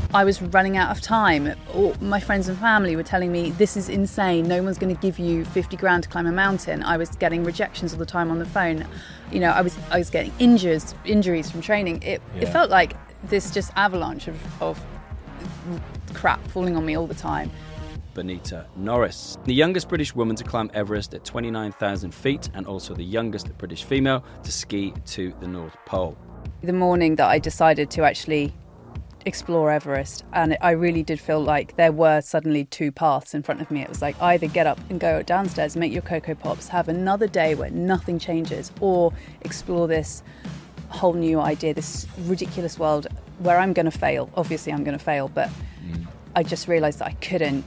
I was running out of time. All my friends and family were telling me, this is insane, no one's going to give you 50 grand to climb a mountain. I was getting rejections all the time on the phone. You know, I was getting injuries from training. It felt like this just avalanche of crap falling on me all the time. Benita Norris, the youngest British woman to climb Everest at 29,000 feet and also the youngest British female to ski to the North Pole. The morning that I decided to actually explore Everest, and I really did feel like there were suddenly two paths in front of me. It was like either get up and go downstairs, make your Cocoa Pops, have another day where nothing changes, or explore this whole new idea, this ridiculous world where I'm going to fail. Obviously I'm going to fail, but I just realised that I couldn't.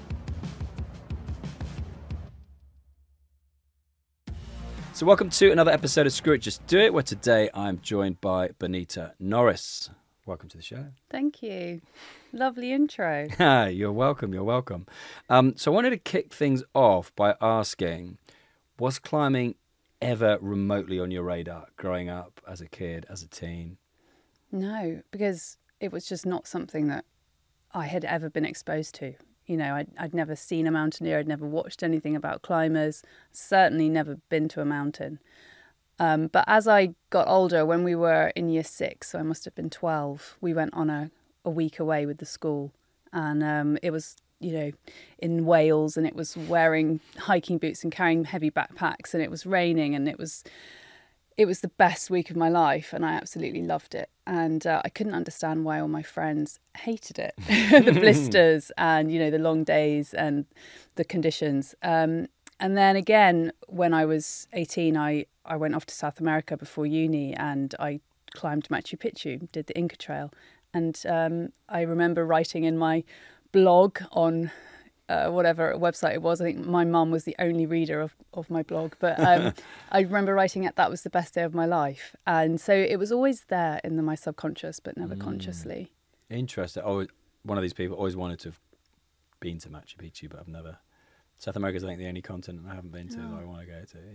So welcome to another episode of Screw It, Just Do It, where today I'm joined by Benita Norris. Welcome to the show. Thank you. Lovely intro. You're welcome, you're welcome. So I wanted to kick things off by asking, was climbing ever remotely on your radar growing up as a kid, as a teen? No, because it was just not something that I had ever been exposed to. You know, I'd never seen a mountaineer, I'd never watched anything about climbers, certainly never been to a mountain. But as I got older, when we were in year 6, so I must have been 12, we went on a week away with the school. And it was, you know, in Wales, and it was wearing hiking boots and carrying heavy backpacks, and it was raining, and it was the best week of my life, and I absolutely loved it. And I couldn't understand why all my friends hated it. The blisters and, you know, the long days and the conditions. And then again, when I was 18, I went off to South America before uni, and I climbed Machu Picchu, did the Inca Trail. And I remember writing in my blog on whatever website it was. I think my mum was the only reader of my blog. But I remember writing it, that was the best day of my life. And so it was always there in my subconscious, but never consciously. Interesting. Oh, one of these people always wanted to have been to Machu Picchu, but I've never. South America is, I think, the only continent I haven't been to that I want to go to.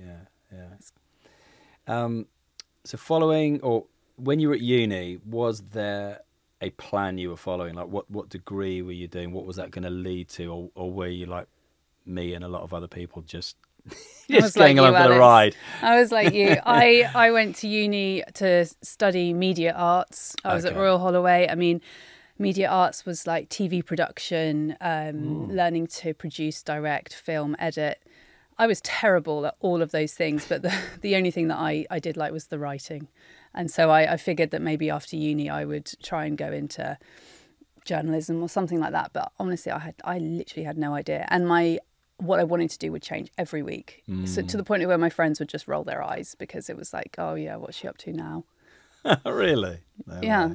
Yeah. So following, or when you were at uni, was there a plan you were following? Like what degree were you doing? What was that going to lead to? Or were you like me and a lot of other people just going along for the ride? I was like you. I went to uni to study media arts. I was at Royal Holloway. I mean, media arts was like TV production, learning to produce, direct, film, edit. I was terrible at all of those things, but the only thing that I did like was the writing. And so I figured that maybe after uni I would try and go into journalism or something like that. But honestly, I literally had no idea. And what I wanted to do would change every week. So to the point where my friends would just roll their eyes because it was like, oh yeah, what's she up to now? Really? No yeah.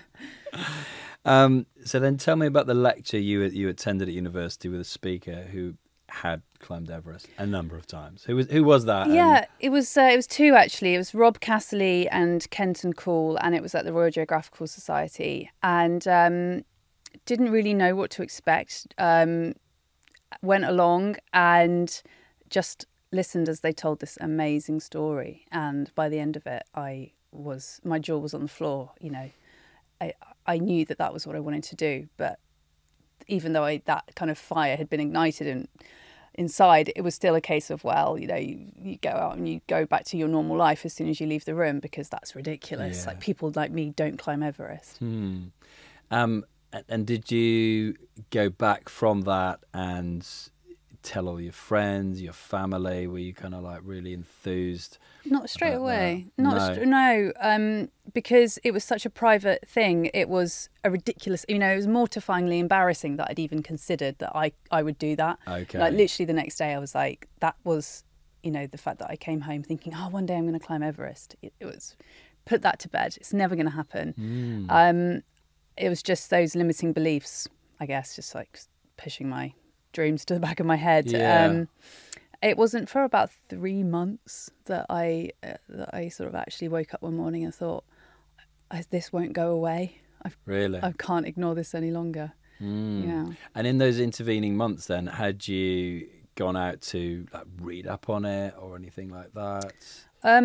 So then tell me about the lecture you attended at university with a speaker who had climbed Everest a number of times. Who was that? Yeah, it was two actually. It was Rob Casserly and Kenton Cool, and it was at the Royal Geographical Society. And didn't really know what to expect. Went along and just listened as they told this amazing story. And by the end of it, my jaw was on the floor. You know, I knew that was what I wanted to do, but even though that kind of fire had been ignited inside, it was still a case of, well, you know, you go out and you go back to your normal life as soon as you leave the room, because that's ridiculous. Like, people like me don't climb Everest. And did you go back from that and tell all your friends, your family? Were you kind of like really enthused? Not straight away. No, because it was such a private thing. It was a ridiculous, you know, it was mortifyingly embarrassing that I'd even considered that I would do that. Okay. Like, literally the next day I was like, that was, you know, the fact that I came home thinking, oh, one day I'm going to climb Everest. It was, put that to bed. It's never going to happen. It was just those limiting beliefs, I guess, just like pushing my dreams to the back of my head. Yeah. It wasn't for about 3 months that I sort of actually woke up one morning and thought, this won't go away. I can't ignore this any longer. Yeah. And in those intervening months then, had you gone out to like read up on it or anything like that?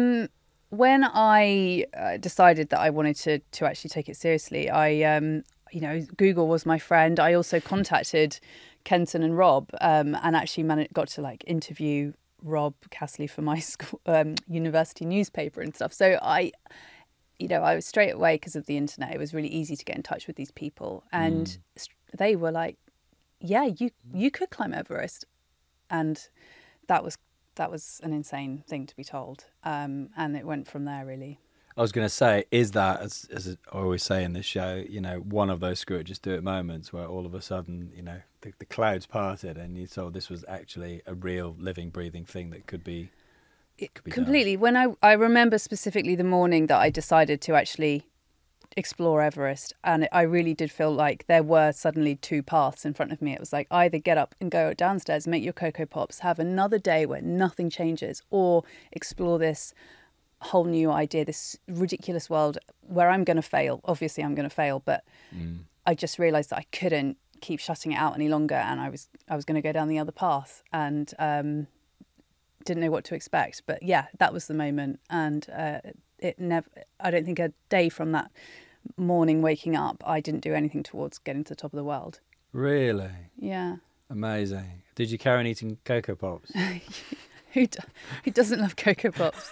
When I decided that I wanted to actually take it seriously, I Google was my friend. I also contacted Kenton and Rob, and actually got to like interview Rob Castley for my school, university newspaper and stuff. So I was straight away, because of the internet, it was really easy to get in touch with these people, and they were like, "Yeah, you could climb Everest," and that was an insane thing to be told, and it went from there really. I was going to say, is that, as I always say in this show, one of those screw it, just do it moments where all of a sudden, the clouds parted and you saw this was actually a real living, breathing thing that could be completely done. When I remember specifically the morning that I decided to actually explore Everest, and I really did feel like there were suddenly two paths in front of me. It was like, either get up and go downstairs, make your Cocoa Pops, have another day where nothing changes, or explore this whole new idea, this ridiculous world where I'm going to fail. Obviously I'm going to fail, but I just realised that I couldn't keep shutting it out any longer, and I was going to go down the other path, and didn't know what to expect. But yeah, that was the moment, and I don't think a day from that morning waking up I didn't do anything towards getting to the top of the world. Really? Yeah. Amazing. Did you carry on eating Cocoa Pops? Who doesn't love Cocoa Pops?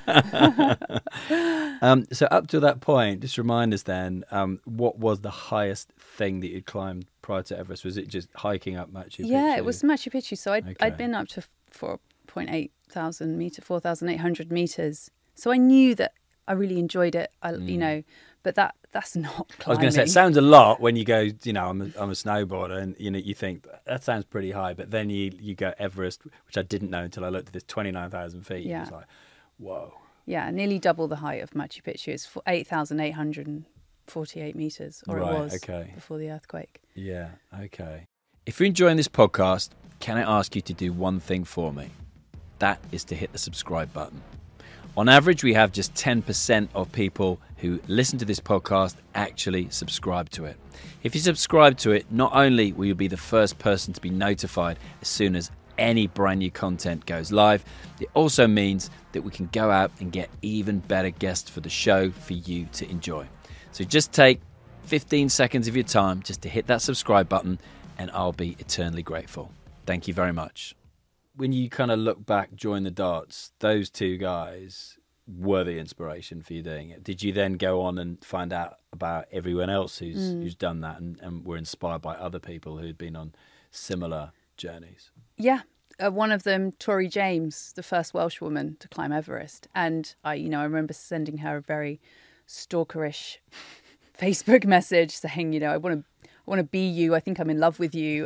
So up to that point, just remind us then, what was the highest thing that you'd climbed prior to Everest? Was it just hiking up Machu Picchu? Yeah, it was Machu Picchu. So I'd been up to 4,800 meters. So I knew that I really enjoyed it. But that's not climbing. I was going to say, it sounds a lot when you go, I'm a snowboarder, and you think that sounds pretty high, but then you go Everest, which I didn't know until I looked at this, 29,000 feet. Yeah. It was like, whoa. Yeah, nearly double the height of Machu Picchu. It's 8,848 meters, or right, it was okay. before the earthquake. Yeah, okay. If you're enjoying this podcast, can I ask you to do one thing for me? That is to hit the subscribe button. On average, we have just 10% of people who listen to this podcast actually subscribe to it. If you subscribe to it, not only will you be the first person to be notified as soon as any brand new content goes live, it also means that we can go out and get even better guests for the show for you to enjoy. So just take 15 seconds of your time just to hit that subscribe button, and I'll be eternally grateful. Thank you very much. When you kind of look back, join the dots, those two guys were the inspiration for you doing it. Did you then go on and find out about everyone else who's done that and were inspired by other people who'd been on similar journeys? Yeah. One of them, Tori James, the first Welsh woman to climb Everest. And I remember sending her a very stalkerish Facebook message saying, I want to be you. I think I'm in love with you.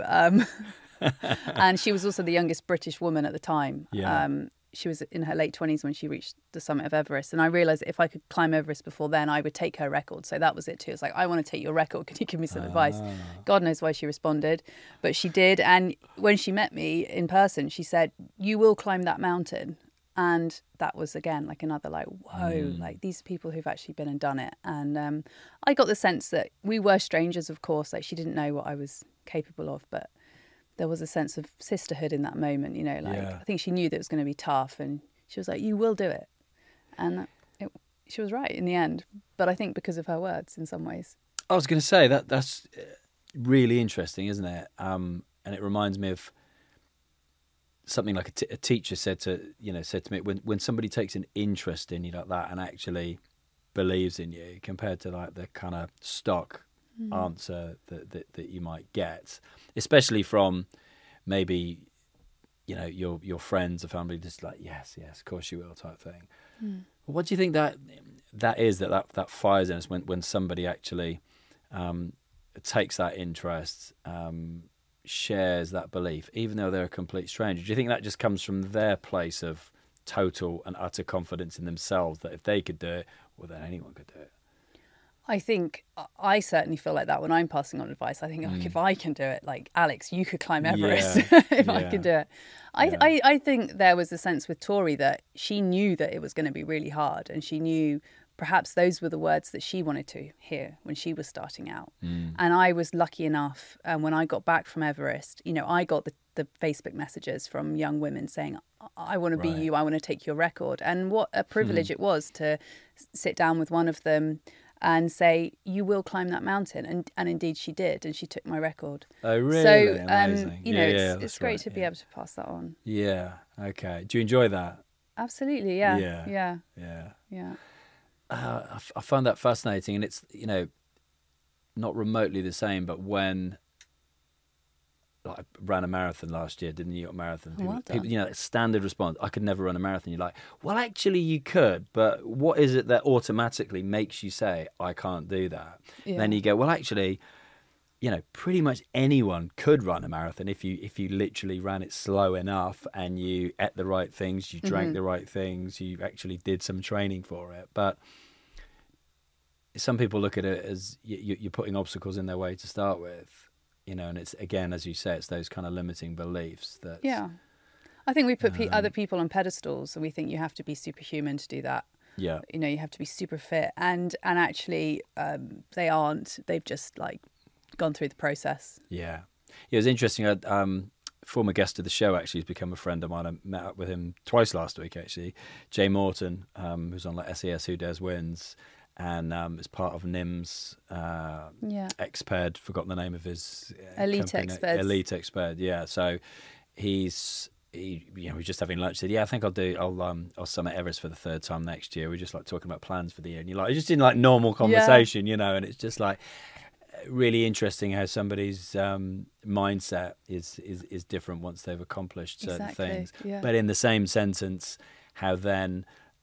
And she was also the youngest British woman at the time. Yeah. She was in her late 20s when she reached the summit of Everest. And I realised that if I could climb Everest before then, I would take her record. So that was it too. It's like, I want to take your record. Can you give me some advice? God knows why she responded, but she did. And when she met me in person, she said, you will climb that mountain. And that was, again, like another whoa, like these are people who've actually been and done it. And I got the sense that we were strangers, of course. Like, she didn't know what I was capable of, but there was a sense of sisterhood in that moment, I think she knew that it was going to be tough, and she was like, you will do it. And she was right in the end, but I think because of her words in some ways. I was going to say that's really interesting, isn't it? And it reminds me of something like a teacher said to me, when somebody takes an interest in you like that and actually believes in you, compared to like the kind of stock answer that you might get, especially from maybe your friends or family, just like yes of course you will type thing. What do you think that is that fires in us when somebody actually takes that interest, shares that belief, even though they're a complete stranger? Do you think that just comes from their place of total and utter confidence in themselves, that if they could do it, well then anyone could do it? I think I certainly feel like that when I'm passing on advice. I think, if I can do it, like, Alex, you could climb Everest if I can do it. I think there was a sense with Tori that she knew that it was going to be really hard, and she knew perhaps those were the words that she wanted to hear when she was starting out. And I was lucky enough, when I got back from Everest, I got the Facebook messages from young women saying, I want to be you, I want to take your record. And what a privilege it was to sit down with one of them and say, you will climb that mountain. And indeed she did, and she took my record. Oh, really? So, Amazing. you know, yeah, it's great to be able to pass that on. Yeah. Okay. Do you enjoy that? Absolutely, yeah. Yeah. Yeah. Yeah. Yeah. I find that fascinating, and it's, you know, not remotely the same, but when I ran a marathon last year, did the New York Marathon. Well done. People, you know, standard response, I could never run a marathon. You're like, well, actually you could, but what is it that automatically makes you say, I can't do that? Yeah. Then you go, well, actually, you know, pretty much anyone could run a marathon if you literally ran it slow enough and you ate the right things, you drank the right things, you actually did some training for it. But some people look at it as you're putting obstacles in their way to start with. You know, and it's, again, as you say, it's those kind of limiting beliefs that... Yeah. I think we put other people on pedestals, and we think you have to be superhuman to do that. Yeah. You know, you have to be super fit. And actually, they aren't. They've just, like, gone through the process. Yeah. It was interesting. A former guest of the show, actually, has become a friend of mine. I met up with him twice last week, actually. Jay Morton, who's on like SES Who Dares Wins, and is part of NIMS Expert, forgotten the name of his Elite company. Elite Expert, yeah. So he was just having lunch. Said, "Yeah, I think I'll summit Everest for the third time next year." We're just like talking about plans for the year, and you're like, just in like normal conversation, you know. And it's just like really interesting how somebody's mindset is different once they've accomplished certain things. Yeah. But in the same sentence, how then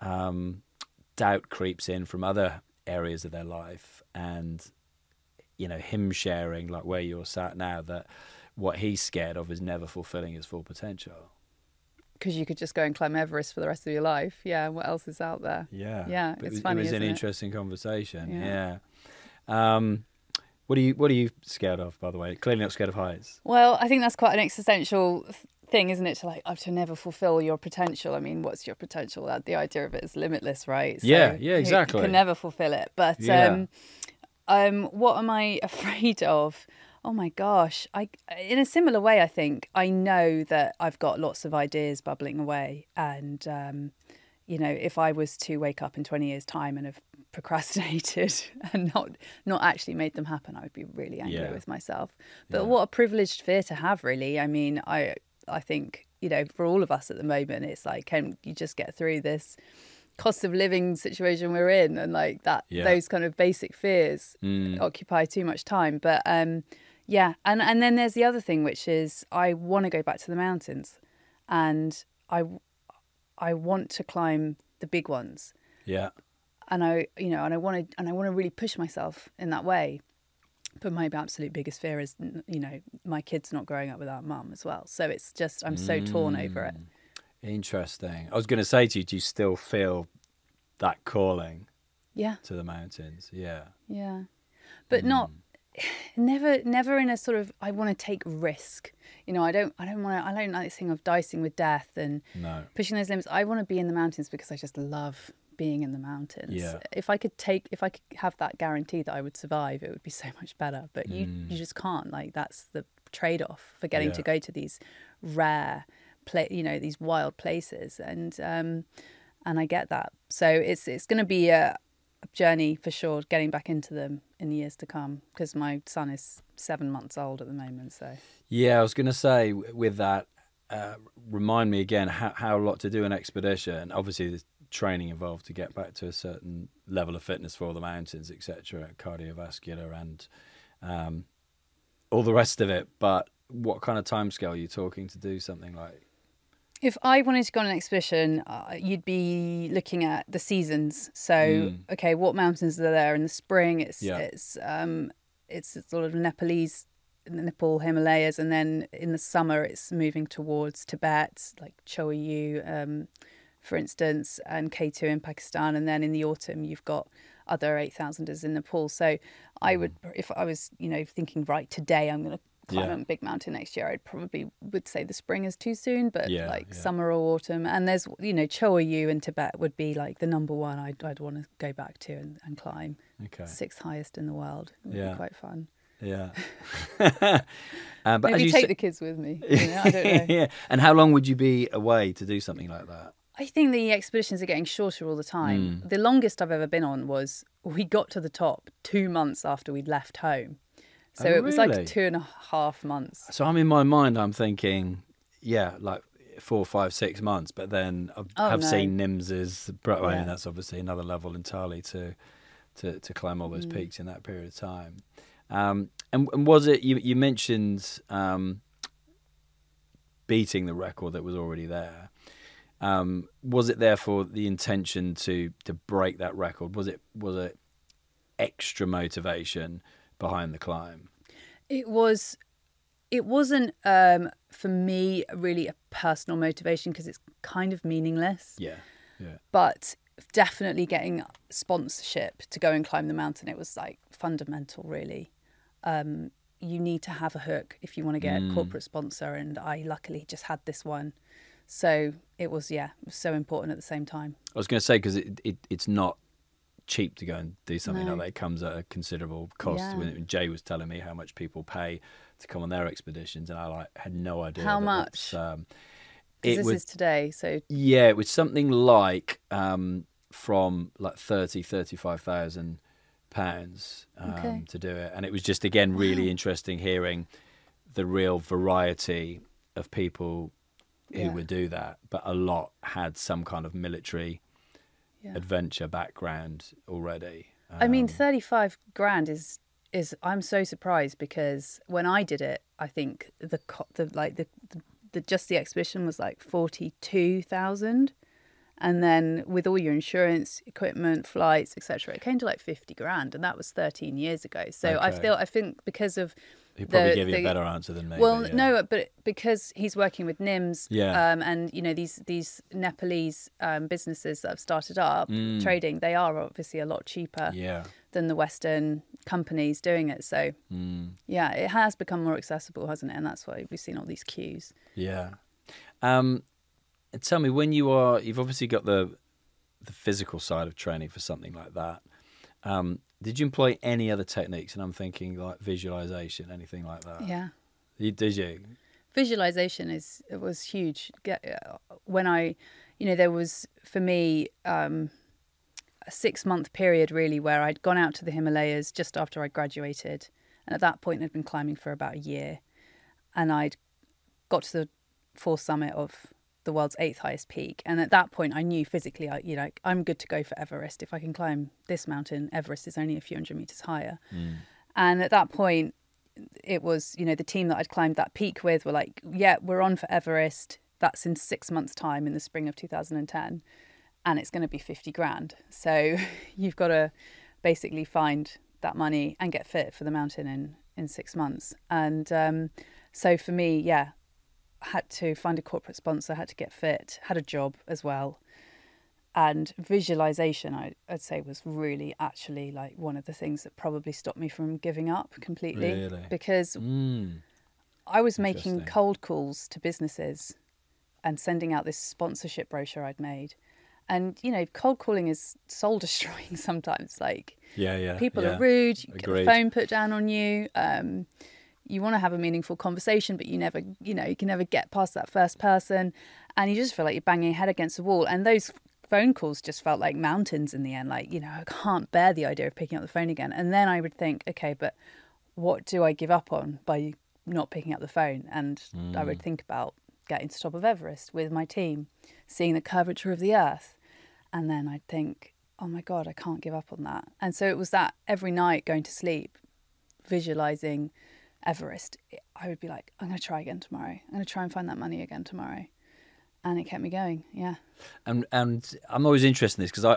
doubt creeps in from other areas of their life, and you know, him sharing like where you're sat now, that what he's scared of is never fulfilling his full potential. Because you could just go and climb Everest for the rest of your life. Yeah, what else is out there? Yeah, yeah, it's funny. It was isn't an interesting conversation. Yeah. What are you scared of, by the way? Clearly not scared of heights. Well, I think that's quite an existential thing, isn't it? To never fulfill your potential. I mean, what's your potential? The idea of it is limitless, right? So yeah, exactly. You can never fulfill it. But what am I afraid of? Oh my gosh. In a similar way, I think I know that I've got lots of ideas bubbling away, and you know, if I was to wake up in 20 years' time and have procrastinated and not actually made them happen, I would be really angry with myself. But what a privileged fear to have, really. I mean, I think, you know, for all of us at the moment, it's like, can you just get through this cost of living situation we're in, and like that, those kind of basic fears occupy too much time. But and then there's the other thing, which is I want to go back to the mountains, and I want to climb the big ones. Yeah. And I want to really push myself in that way. But my absolute biggest fear is, you know, my kids not growing up without mum as well. So it's just, I'm so torn over it. Interesting. I was going to say to you, do you still feel that calling? Yeah. To the mountains? Yeah. Yeah. But never in a sort of, I want to take risk. You know, I don't like this thing of dicing with death and pushing those limits. I want to be in the mountains because I just love being in the mountains. Yeah. If I could have that guarantee that I would survive, it would be so much better. But you just can't. Like, that's the trade-off for getting to go to these rare, these wild places, and I get that. So it's going to be a journey for sure, getting back into them in the years to come, because my son is 7 months old at the moment. So I was going to say with that, remind me again how a lot to do an expedition. Obviously, there's training involved to get back to a certain level of fitness for the mountains, etc., cardiovascular and all the rest of it. But what kind of timescale are you talking to do something like? If I wanted to go on an expedition, you'd be looking at the seasons. So, okay, what mountains are there in the spring? It's sort of Nepal Himalayas, and then in the summer it's moving towards Tibet, like Choyu, for instance, and K2 in Pakistan, and then in the autumn you've got other 8,000ers in Nepal. So I would, if I was, thinking right today I'm going to climb a big mountain next year, I'd probably would say the spring is too soon, but summer or autumn. And there's, Choyu in Tibet would be like the number one I'd want to go back to and climb. Okay. 6th highest in the world. It would be quite fun. Yeah. But maybe take the kids with me. I don't know. And how long would you be away to do something like that? I think the expeditions are getting shorter all the time. The longest I've ever been on was we got to the top 2 months after we'd left home. So Oh, it was like really? 2.5 months. So I'm in my mind, I'm thinking, yeah, like 4, 5, 6 months. But then Oh, I've no. seen Nims's. I mean, Yeah. that's obviously another level entirely to climb all those peaks in that period of time. And was it you mentioned beating the record that was already there? Was it therefore the intention to break that record? Was it extra motivation behind the climb? It wasn't for me really a personal motivation because it's kind of meaningless. Yeah. But definitely getting sponsorship to go and climb the mountain, it was like fundamental, really. You need to have a hook if you want to get a corporate sponsor, and I luckily just had this one. So it was so important at the same time. I was going to say, because it's not cheap to go and do something No. like that. It comes at a considerable cost. Yeah. When Jay was telling me how much people pay to come on their expeditions, and I had no idea. How that much? It This was is today, so yeah, it was something like from like 35,000 pounds Okay. to do it, and it was just again really interesting hearing the real variety of people who would do that, but a lot had some kind of military adventure background already. I mean, 35 grand is I'm so surprised because when I did it, I think the just the expedition was like 42,000, and then with all your insurance, equipment, flights, etc., it came to like 50 grand, and that was 13 years ago. So Okay. I think because of He'd probably give you a better answer than me. well, but yeah. no, but because he's working with NIMS, Yeah. and you know these Nepalese businesses that have started up trading, they are obviously a lot cheaper Yeah. than the Western companies doing it. So yeah, it has become more accessible, hasn't it? And that's why we've seen all these queues. Yeah. And tell me, when you've obviously got the physical side of training for something like that. Did you employ any other techniques? And I'm thinking like visualization, anything like that. Yeah, Did you? visualization was huge. When there was for me a 6-month period really where I'd gone out to the Himalayas just after I graduated, and at that point I'd been climbing for about a year, and I'd got to the fourth summit of the world's 8th highest peak, and at that point I knew physically I'm good to go for Everest. If I can climb this mountain, Everest is only a few hundred meters higher. And at that point it was the team that I'd climbed that peak with were like, yeah, we're on for Everest. That's in 6 months time in the spring of 2010, and it's going to be 50 grand. So you've got to basically find that money and get fit for the mountain in 6 months. And so for me, had to find a corporate sponsor, had to get fit, had a job as well. And visualization, I'd say, was really actually like one of the things that probably stopped me from giving up completely. Really? Because I was making Interesting. cold calls to businesses and sending out this sponsorship brochure I'd made. And, cold calling is soul destroying sometimes. Like, Yeah. people are rude, you get Agreed. the phone put down on you. You want to have a meaningful conversation, but you can never get past that first person, and you just feel like you're banging your head against the wall. And those phone calls just felt like mountains in the end. Like, I can't bear the idea of picking up the phone again. And then I would think, okay, but what do I give up on by not picking up the phone? And I would think about getting to the top of Everest with my team, seeing the curvature of the earth. And then I'd think, oh my God, I can't give up on that. And so it was that every night going to sleep, visualizing Everest, I would be like, I'm going to try again tomorrow. I'm going to try and find that money again tomorrow. And it kept me going, yeah. And I'm always interested in this because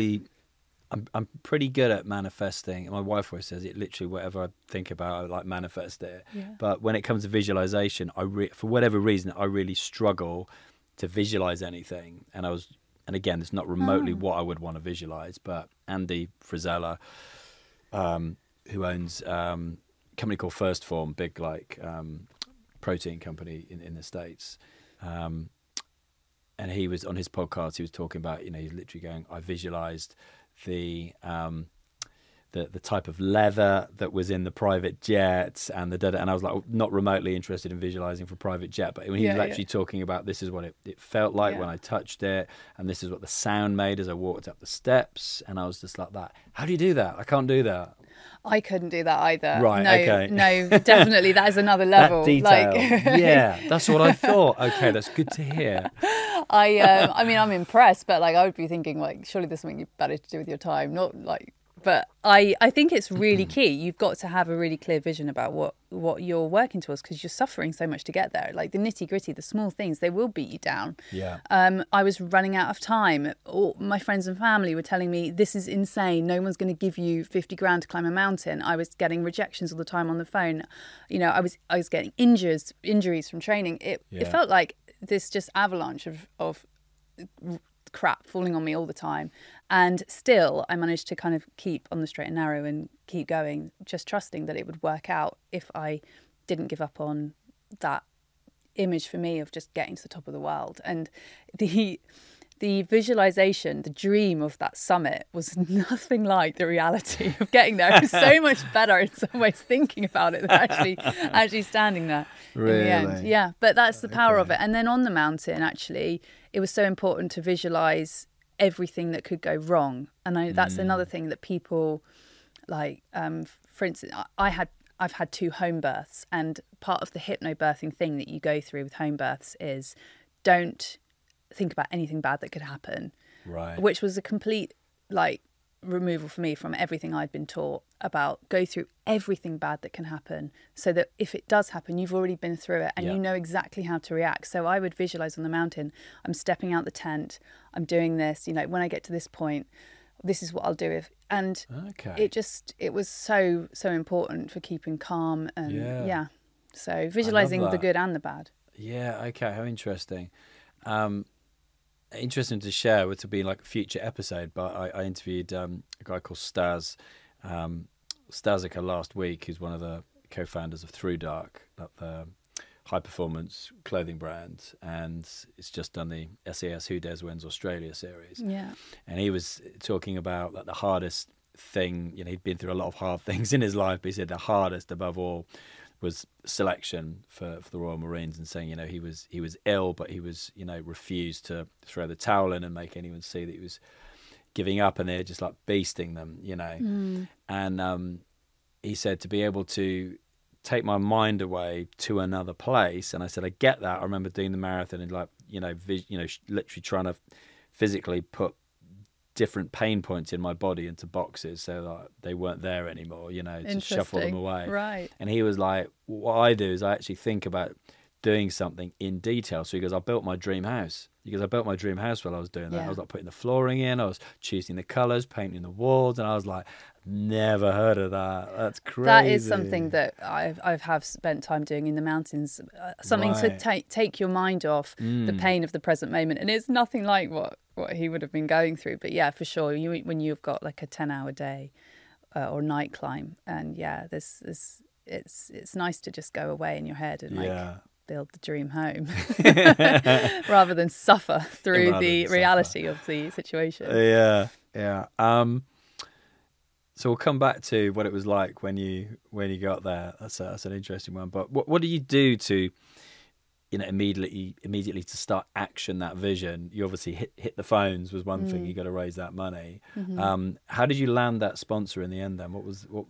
I'm pretty good at manifesting. My wife always says it, literally whatever I think about, I like manifest it. Yeah. But when it comes to visualization, for whatever reason, I really struggle to visualize anything. And again, it's not remotely what I would want to visualize, but Andy Frisella, who owns a company called First Form, big protein company in the States, and he was on his podcast. He was talking about he's literally going, I visualized the the type of leather that was in the private jet and and I was like not remotely interested in visualizing for private jet, but when he was actually talking about this is what it felt like when I touched it, and this is what the sound made as I walked up the steps, and I was just like, that how do you do that? I can't do that. I couldn't do that either. Right, no, okay. No, definitely that is another level. That detail. Yeah, that's what I thought. Okay, that's good to hear. I mean, I'm impressed, but like I would be thinking like, surely there's something better to do with your time, not like. But I think it's really key. You've got to have a really clear vision about what you're working towards, because you're suffering so much to get there. Like the nitty gritty, the small things, they will beat you down. Yeah. I was running out of time. All my friends and family were telling me, this is insane. No one's going to give you 50 grand to climb a mountain. I was getting rejections all the time on the phone. You know, I was getting injuries from training. It felt like this just avalanche of crap falling on me all the time, and still I managed to kind of keep on the straight and narrow and keep going, just trusting that it would work out if I didn't give up on that image for me of just getting to the top of the world. And the visualization, the dream of that summit was nothing like the reality of getting there. It was so much better in some ways thinking about it than actually standing there really? In the end. Yeah, but that's the power of it. And then on the mountain, actually, it was so important to visualize everything that could go wrong. And that's another thing that people like, for instance, I've had 2 home births, and part of the hypnobirthing thing that you go through with home births is don't think about anything bad that could happen. Right. Which was a complete like removal for me from everything I'd been taught about. Go through everything bad that can happen, so that if it does happen, you've already been through it and you know exactly how to react. So I would visualize on the mountain, I'm stepping out the tent, I'm doing this, you know, when I get to this point, this is what I'll do. It was so important for keeping calm and so visualizing the good and the bad. Yeah, okay, how interesting. Interesting to share, to be like a future episode, but I interviewed a guy called Stas Stasica last week, who's one of the co-founders of Through Dark, the high performance clothing brand, and it's just done the SAS Who Dares Wins Australia series. Yeah. And he was talking about like the hardest thing, you know, he'd been through a lot of hard things in his life, but he said the hardest above all was selection for the Royal Marines, and saying, you know, he was ill, but he was, you know, refused to throw the towel in and make anyone see that he was giving up, and they're just like beasting them, you know. And he said to be able to take my mind away to another place, and I said I get that. I remember doing the marathon and like, you know, literally trying to physically put different pain points in my body into boxes so that they weren't there anymore, you know, to shuffle them away. Right. And he was like, what I do is I actually think about doing something in detail. So he goes, I built my dream house. Because I built my dream house while I was doing that. I was like putting the flooring in, I was choosing the colours, painting the walls, and I was like, never heard of that. That's crazy. That is something that I have spent time doing in the mountains. Something to take your mind off the pain of the present moment. And it's nothing like what he would have been going through. But yeah, for sure, when you've got like a 10-hour day or night climb, and it's nice to just go away in your head and build the dream home rather than suffer through the reality of the situation. So we'll come back to what it was like when you got there. That's an interesting one. But what do you do to, you know, immediately to start action that vision? You obviously hit the phones was one thing. You got to raise that money. How did you land that sponsor in the end? Then what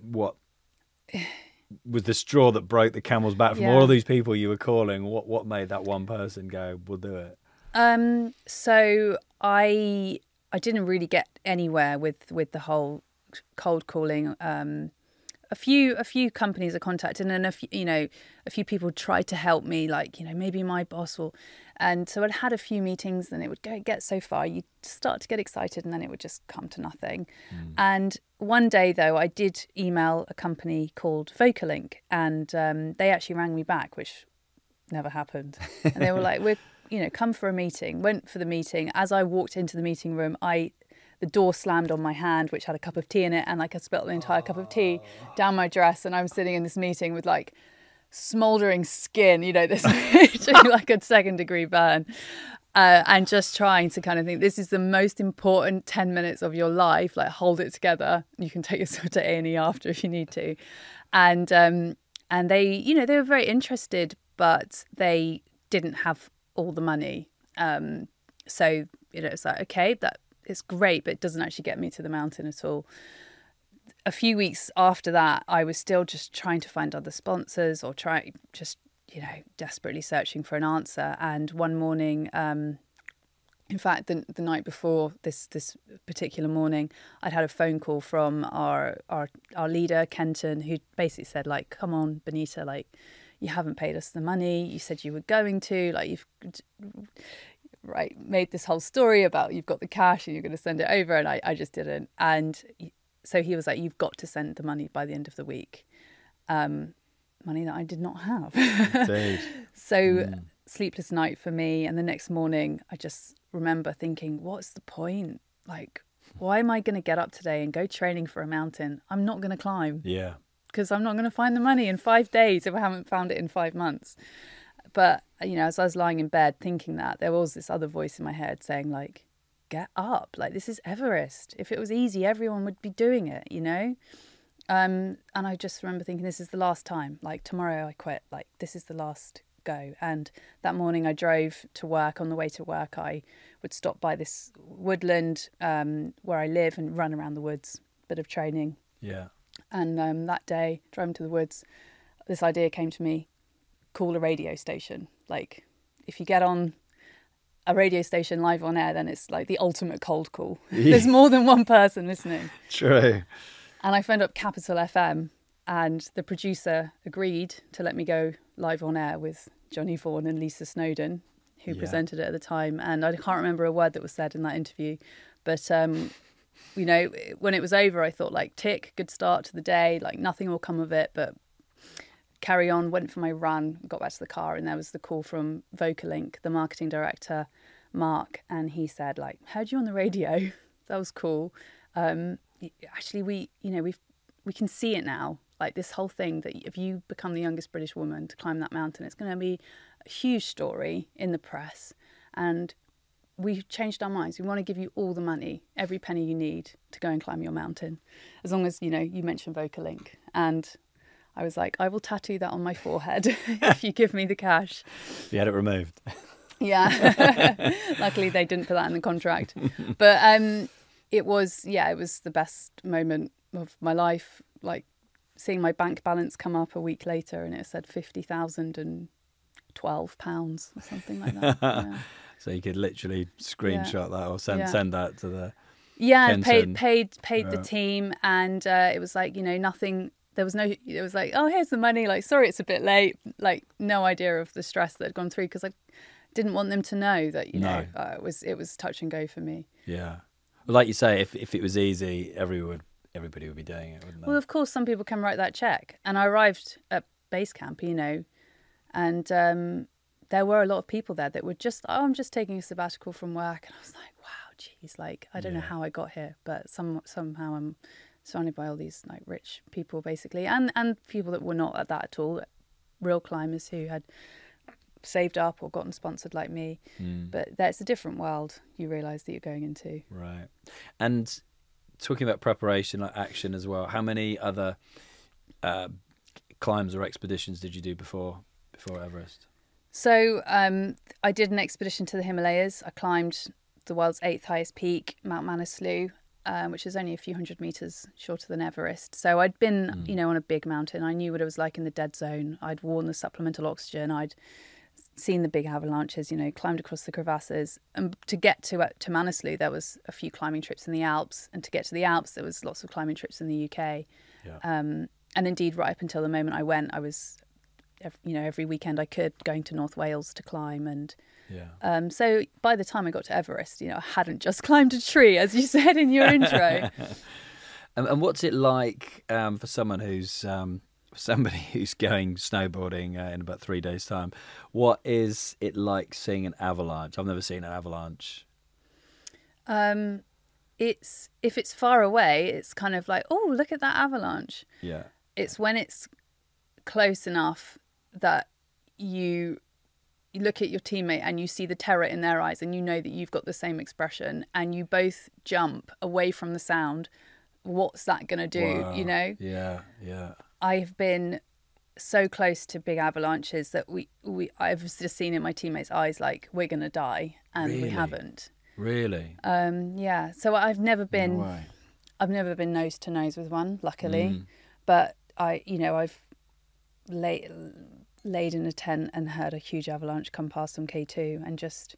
was the straw that broke the camel's back from all of these people you were calling? What made that one person go, we'll do it? So I didn't really get anywhere with the whole cold calling. A few companies are contacted, and a few people tried to help me, like, you know, maybe my boss will. And so I'd had a few meetings, and it would get so far, you start to get excited, and then it would just come to nothing. And one day, though, I did email a company called Vocalink, and they actually rang me back, which never happened. And they were like, come for a meeting. Went for the meeting. As I walked into the meeting room, the door slammed on my hand, which had a cup of tea in it, and like I spilled the entire cup of tea down my dress, and I'm sitting in this meeting with like smouldering skin, you know, this literally like a 2nd-degree burn. and just trying to kind of think, this is the most important 10 minutes of your life, like hold it together. You can take yourself to A&E after if you need to. And they, you know, they were very interested, but they didn't have all the money. So, you know, it's like, okay, that it's great, but it doesn't actually get me to the mountain at all. A few weeks after that, I was still just trying to find other sponsors or you know, desperately searching for an answer. And one morning, in fact, the night before this particular morning, I'd had a phone call from our leader, Kenton, who basically said, like, come on, Benita, like, you haven't paid us the money. You said you were going to, like, you've made this whole story about you've got the cash and you're going to send it over. And I just didn't. And so he was like, you've got to send the money by the end of the week. Money that I did not have. Indeed. So sleepless night for me. And the next morning, I just remember thinking, what's the point? Like, why am I going to get up today and go training for a mountain I'm not going to climb? Yeah. Because I'm not going to find the money in 5 days if I haven't found it in 5 months. But, you know, as I was lying in bed thinking that, there was this other voice in my head saying, like, get up. Like, this is Everest. If it was easy, everyone would be doing it, you know? And I just remember thinking, this is the last time. Like, tomorrow I quit. Like, this is the last go. And that morning I drove to work. On the way to work, I would stop by this woodland where I live and run around the woods. Bit of training. Yeah. And that day, driving to the woods, this idea came to me, call a radio station. Like, if you get on a radio station live on air, then it's like the ultimate cold call. There's more than one person listening. True. And I phoned up Capital FM, and the producer agreed to let me go live on air with Johnny Vaughan and Lisa Snowdon, who presented it at the time. And I can't remember a word that was said in that interview. But, you know, when it was over, I thought, like, tick, good start to the day. Like, nothing will come of it, but carry on. Went for my run, got back to the car, and there was the call from Vocalink, the marketing director, Mark. And he said, like, heard you on the radio. That was cool. Actually, we can see it now. Like, this whole thing that if you become the youngest British woman to climb that mountain, it's going to be a huge story in the press. And we've changed our minds. We want to give you all the money, every penny you need to go and climb your mountain, as long as, you know, you mention Vocalink. And I was like, I will tattoo that on my forehead if you give me the cash. You had it removed. Yeah. Luckily, they didn't put that in the contract. But it was the best moment of my life. Like, seeing my bank balance come up a week later and it said £50,012 or something like that. Yeah. So you could literally screenshot that or send that to the Kenton. paid Right. the team, and it was like, you know, nothing. It was like, oh, here's the money. Like, sorry, it's a bit late. Like, no idea of the stress that had gone through, because I didn't want them to know that, you know, it was touch and go for me. Yeah. Well, like you say, if it was easy, everybody would be doing it, wouldn't they? Well, of course, some people can write that check. And I arrived at base camp, you know, and there were a lot of people there that were just, oh, I'm just taking a sabbatical from work. And I was like, wow, geez, like, I don't know how I got here, but somehow I'm surrounded by all these, like, rich people, basically, and people that were not at that at all, real climbers who had saved up or gotten sponsored like me. But that's a different world you realise that you're going into. Right. And talking about preparation, like action as well, how many other climbs or expeditions did you do before Everest? So I did an expedition to the Himalayas. I climbed the world's 8th highest peak, Mount Manaslu, which is only a few hundred metres shorter than Everest. So I'd been, you know, on a big mountain. I knew what it was like in the dead zone. I'd worn the supplemental oxygen. I'd seen the big avalanches, you know, climbed across the crevasses. And to get to Manaslu, there was a few climbing trips in the Alps. And to get to the Alps, there was lots of climbing trips in the UK. Yeah. And indeed, right up until the moment I went, I was, you know, every weekend I could, going to North Wales to climb. And so by the time I got to Everest, you know, I hadn't just climbed a tree, as you said in your intro. And what's it like for somebody who's going snowboarding in about 3 days' time? What is it like seeing an avalanche? I've never seen an avalanche. If it's far away, it's kind of like, oh, look at that avalanche. Yeah. It's when it's close enough that you you look at your teammate and you see the terror in their eyes, and you know that you've got the same expression, and you both jump away from the sound, what's that going to do? Wow. You know? Yeah, yeah. I've been so close to big avalanches that I've just seen in my teammates' eyes like we're going to die, and we Really? haven't. Really? Yeah. So I've never No been way. nose to nose with one, luckily. But I've laid in a tent and heard a huge avalanche come past on K2, and just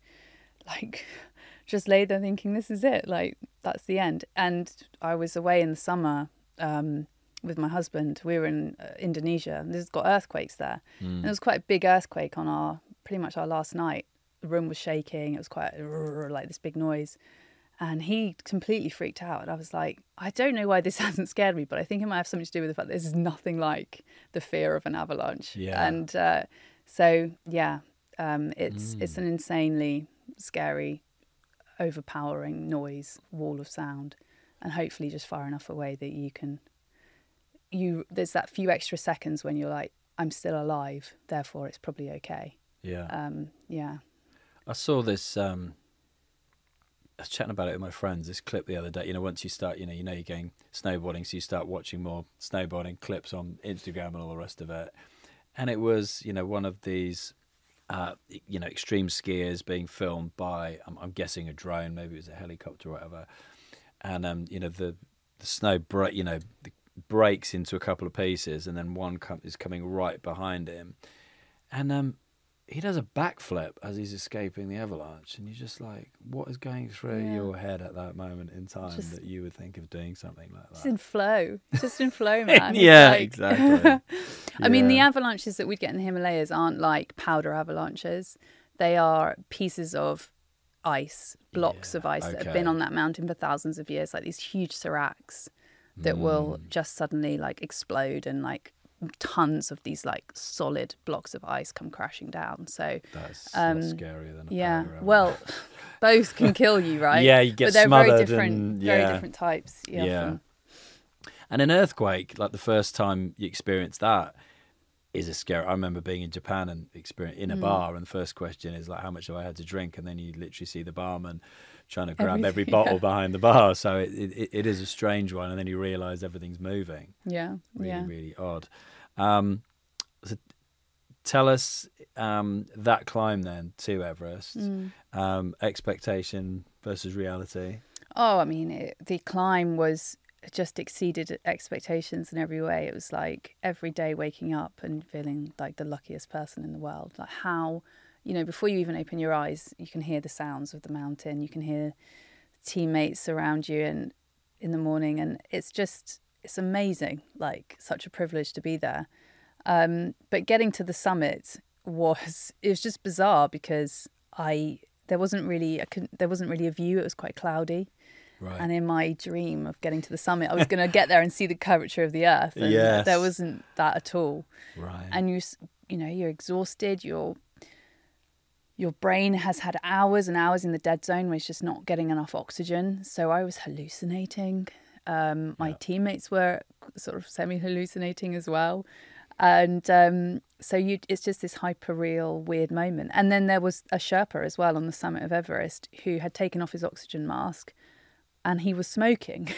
lay there thinking, this is it, like that's the end. And I was away in the summer with my husband. We were in Indonesia, and there's got earthquakes there. And there was quite a big earthquake on pretty much our last night. The room was shaking. It was quite like this big noise. And he completely freaked out. And I was like, I don't know why this hasn't scared me, but I think it might have something to do with the fact that this is nothing like the fear of an avalanche. Yeah. And it's an insanely scary, overpowering noise, wall of sound, and hopefully just far enough away that there's that few extra seconds when you're like, I'm still alive, therefore it's probably okay. Yeah. Yeah. I saw this. I was chatting about it with my friends. This clip the other day. You know, once you start, you're going snowboarding, so you start watching more snowboarding clips on Instagram and all the rest of it. And it was, one of these, extreme skiers being filmed by, I'm guessing a drone, maybe it was a helicopter or whatever. And the snow breaks into a couple of pieces, and then one is coming right behind him, and he does a backflip as he's escaping the avalanche, and you're just like, what is going through your head at that moment in time that you would think of doing something like that? Just in flow, man. Yeah, exactly. I mean, the avalanches that we'd get in the Himalayas aren't like powder avalanches. They are pieces of ice, blocks of ice that have been on that mountain for thousands of years, like these huge seracs that will just suddenly like explode, and like tons of these like solid blocks of ice come crashing down. So that's scarier than a powder well, both can kill you, right? Yeah, you get but they're smothered very different types. Yeah. And an earthquake, like the first time you experience that, is a scary. I remember being in Japan and in a bar, and the first question is like, how much have I had to drink? And then you literally see the barman trying to grab every bottle behind the bar. So it is a strange one, and then you realise everything's moving. Really odd. So tell us that climb then to Everest, expectation versus reality. Oh, I mean, the climb was just exceeded expectations in every way. It was like every day waking up and feeling like the luckiest person in the world. Like how, before you even open your eyes, you can hear the sounds of the mountain. You can hear teammates around you and in the morning, and it's amazing. Like such a privilege to be there. But getting to the summit was just bizarre because there wasn't really a view. It was quite cloudy. Right. And in my dream of getting to the summit, I was going to get there and see the curvature of the earth, and there wasn't that at all. Right. And you're exhausted. Your brain has had hours and hours in the dead zone where it's just not getting enough oxygen. So I was hallucinating. My teammates were sort of semi-hallucinating as well. And it's just this hyper-real, weird moment. And then there was a Sherpa as well on the summit of Everest who had taken off his oxygen mask, and he was smoking.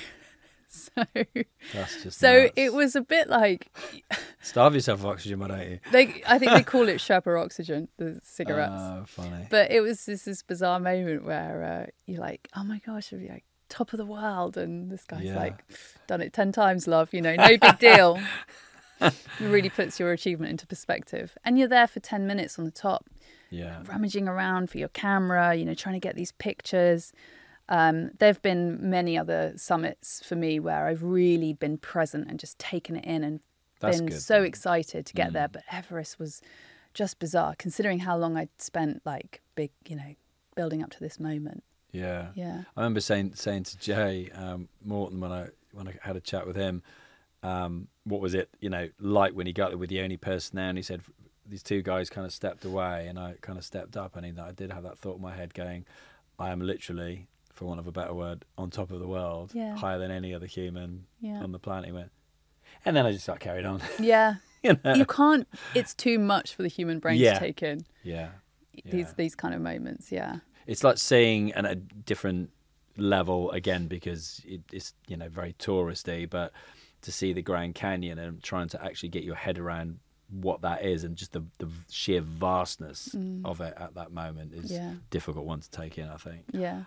That's just nuts. It was a bit like... Starve yourself of oxygen, why don't you? I think they call it Sherpa oxygen, the cigarettes. Oh, funny. But it was this bizarre moment where you're like, oh my gosh, you're like top of the world, and this guy's like, done it 10 times, love, no big deal. It really puts your achievement into perspective. And you're there for 10 minutes on the top, rummaging around for your camera, trying to get these pictures. There have been many other summits for me where I've really been present and just taken it in and been so excited to get there. But Everest was just bizarre, considering how long I'd spent building up to this moment. Yeah. I remember saying to Jay Morton when I had a chat with him, what was it, like when he got there with the only person there, and he said these two guys kind of stepped away and I kind of stepped up, and I did have that thought in my head going, I am literally, for want of a better word, on top of the world, higher than any other human on the planet. He went, and then I just carried on. Yeah. You can't, it's too much for the human brain to take in. Yeah. these kind of moments. Yeah. It's like seeing at a different level again, because it's very touristy, but to see the Grand Canyon and trying to actually get your head around what that is and just the sheer vastness of it at that moment is a difficult one to take in, I think. Yeah.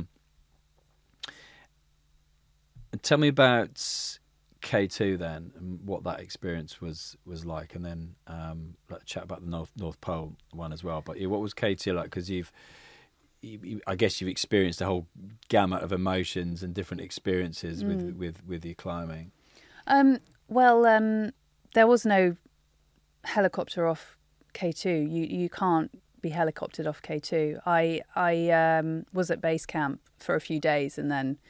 Tell me about K2 then, and what that experience was like, and then let's chat about the North Pole one as well. But what was K2 like? Because I guess you've experienced a whole gamut of emotions and different experiences with your climbing. There was no helicopter off K2. You can't be helicoptered off K2. I was at base camp for a few days, and then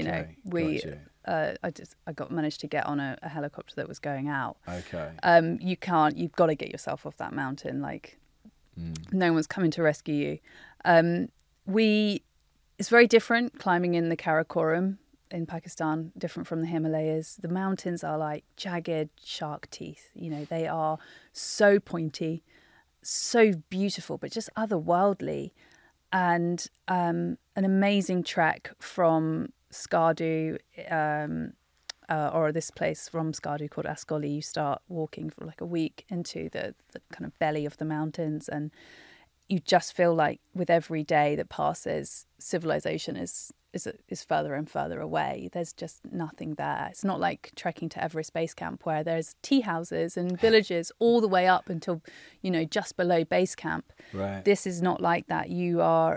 I managed to get on a helicopter that was going out. Okay. You've got to get yourself off that mountain. Like no one's coming to rescue you. It's very different climbing in the Karakoram in Pakistan, different from the Himalayas. The mountains are like jagged shark teeth. They are so pointy, so beautiful, but just otherworldly. And an amazing trek from Skardu, or this place from Skardu called Ascoli. You start walking for like a week into the kind of belly of the mountains, and you just feel like with every day that passes, civilization is further and further away. There's just nothing there. It's not like trekking to Everest Base Camp where there's tea houses and villages all the way up until, just below base camp. Right. This is not like that. You are,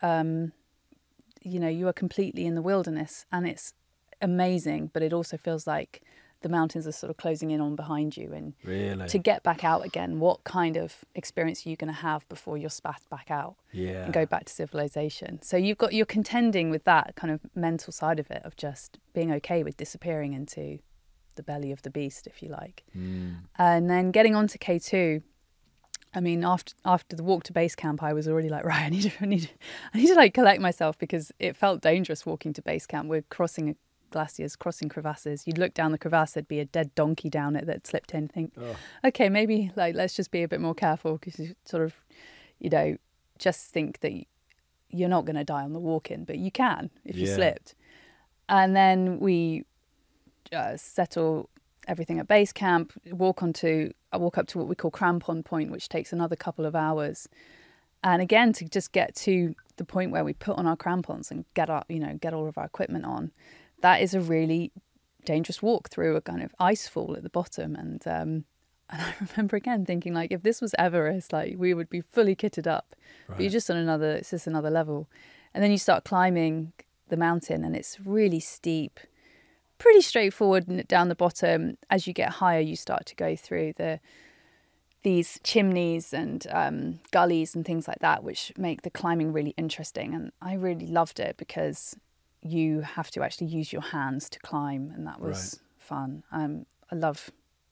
you are completely in the wilderness, and it's amazing, but it also feels like the mountains are sort of closing in on behind you. And really, to get back out again, what kind of experience are you going to have before you're spat back out and go back to civilization? So you're contending with that kind of mental side of it, of just being okay with disappearing into the belly of the beast, if you like. And then getting onto K2, I mean, after the walk to base camp, I was already like, right, I need to like collect myself, because it felt dangerous walking to base camp. We're crossing glaciers, crossing crevasses. You'd look down the crevasse, there'd be a dead donkey down it that slipped in. Think, okay, maybe like let's just be a bit more careful, because you sort of, just think that you're not going to die on the walk-in, but you can if you slipped. And then we settle everything at base camp. I walk up to what we call Crampon Point, which takes another couple of hours. And again, to just get to the point where we put on our crampons and get all of our equipment on. That is a really dangerous walk through a kind of ice fall at the bottom. And I remember again thinking, like, if this was Everest, like, we would be fully kitted up. Right. But you're just it's just another level. And then you start climbing the mountain, and it's really steep, pretty straightforward down the bottom. As you get higher, you start to go through these chimneys and gullies and things like that, which make the climbing really interesting. And I really loved it because you have to actually use your hands to climb, and that was fun. I love,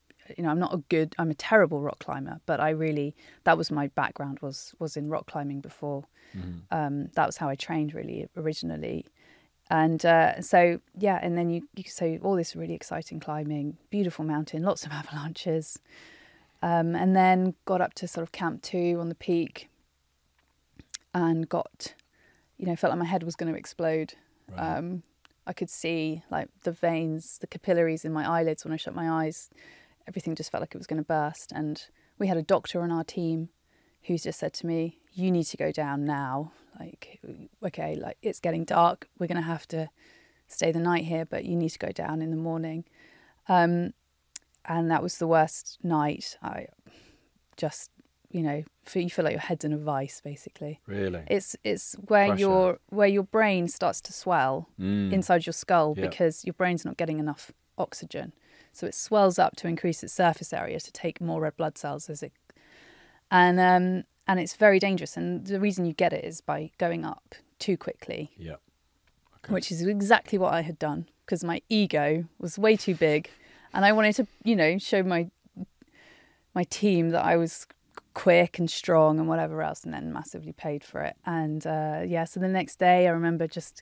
I'm a terrible rock climber, but that was my background, was in rock climbing before. That was how I trained really originally. And and then so all this really exciting climbing, beautiful mountain, lots of avalanches. And then got up to sort of Camp 2 on the peak, and felt like my head was going to explode. Right. I could see like the veins, the capillaries in my eyelids when I shut my eyes. Everything just felt like it was going to burst. And we had a doctor on our team who just said to me, "You need to go down now. Like, okay, like it's getting dark. We're going to have to stay the night here, but you need to go down in the morning." And that was the worst night. I just, you feel like your head's in a vice, basically. Really? It's where your brain starts to swell inside your skull because your brain's not getting enough oxygen. So it swells up to increase its surface area to take more red blood cells and it's very dangerous. And the reason you get it is by going up too quickly. Yeah. Okay. Which is exactly what I had done, because my ego was way too big. And I wanted to, show my team that I was quick and strong and whatever else, and then massively paid for it. And so the next day I remember just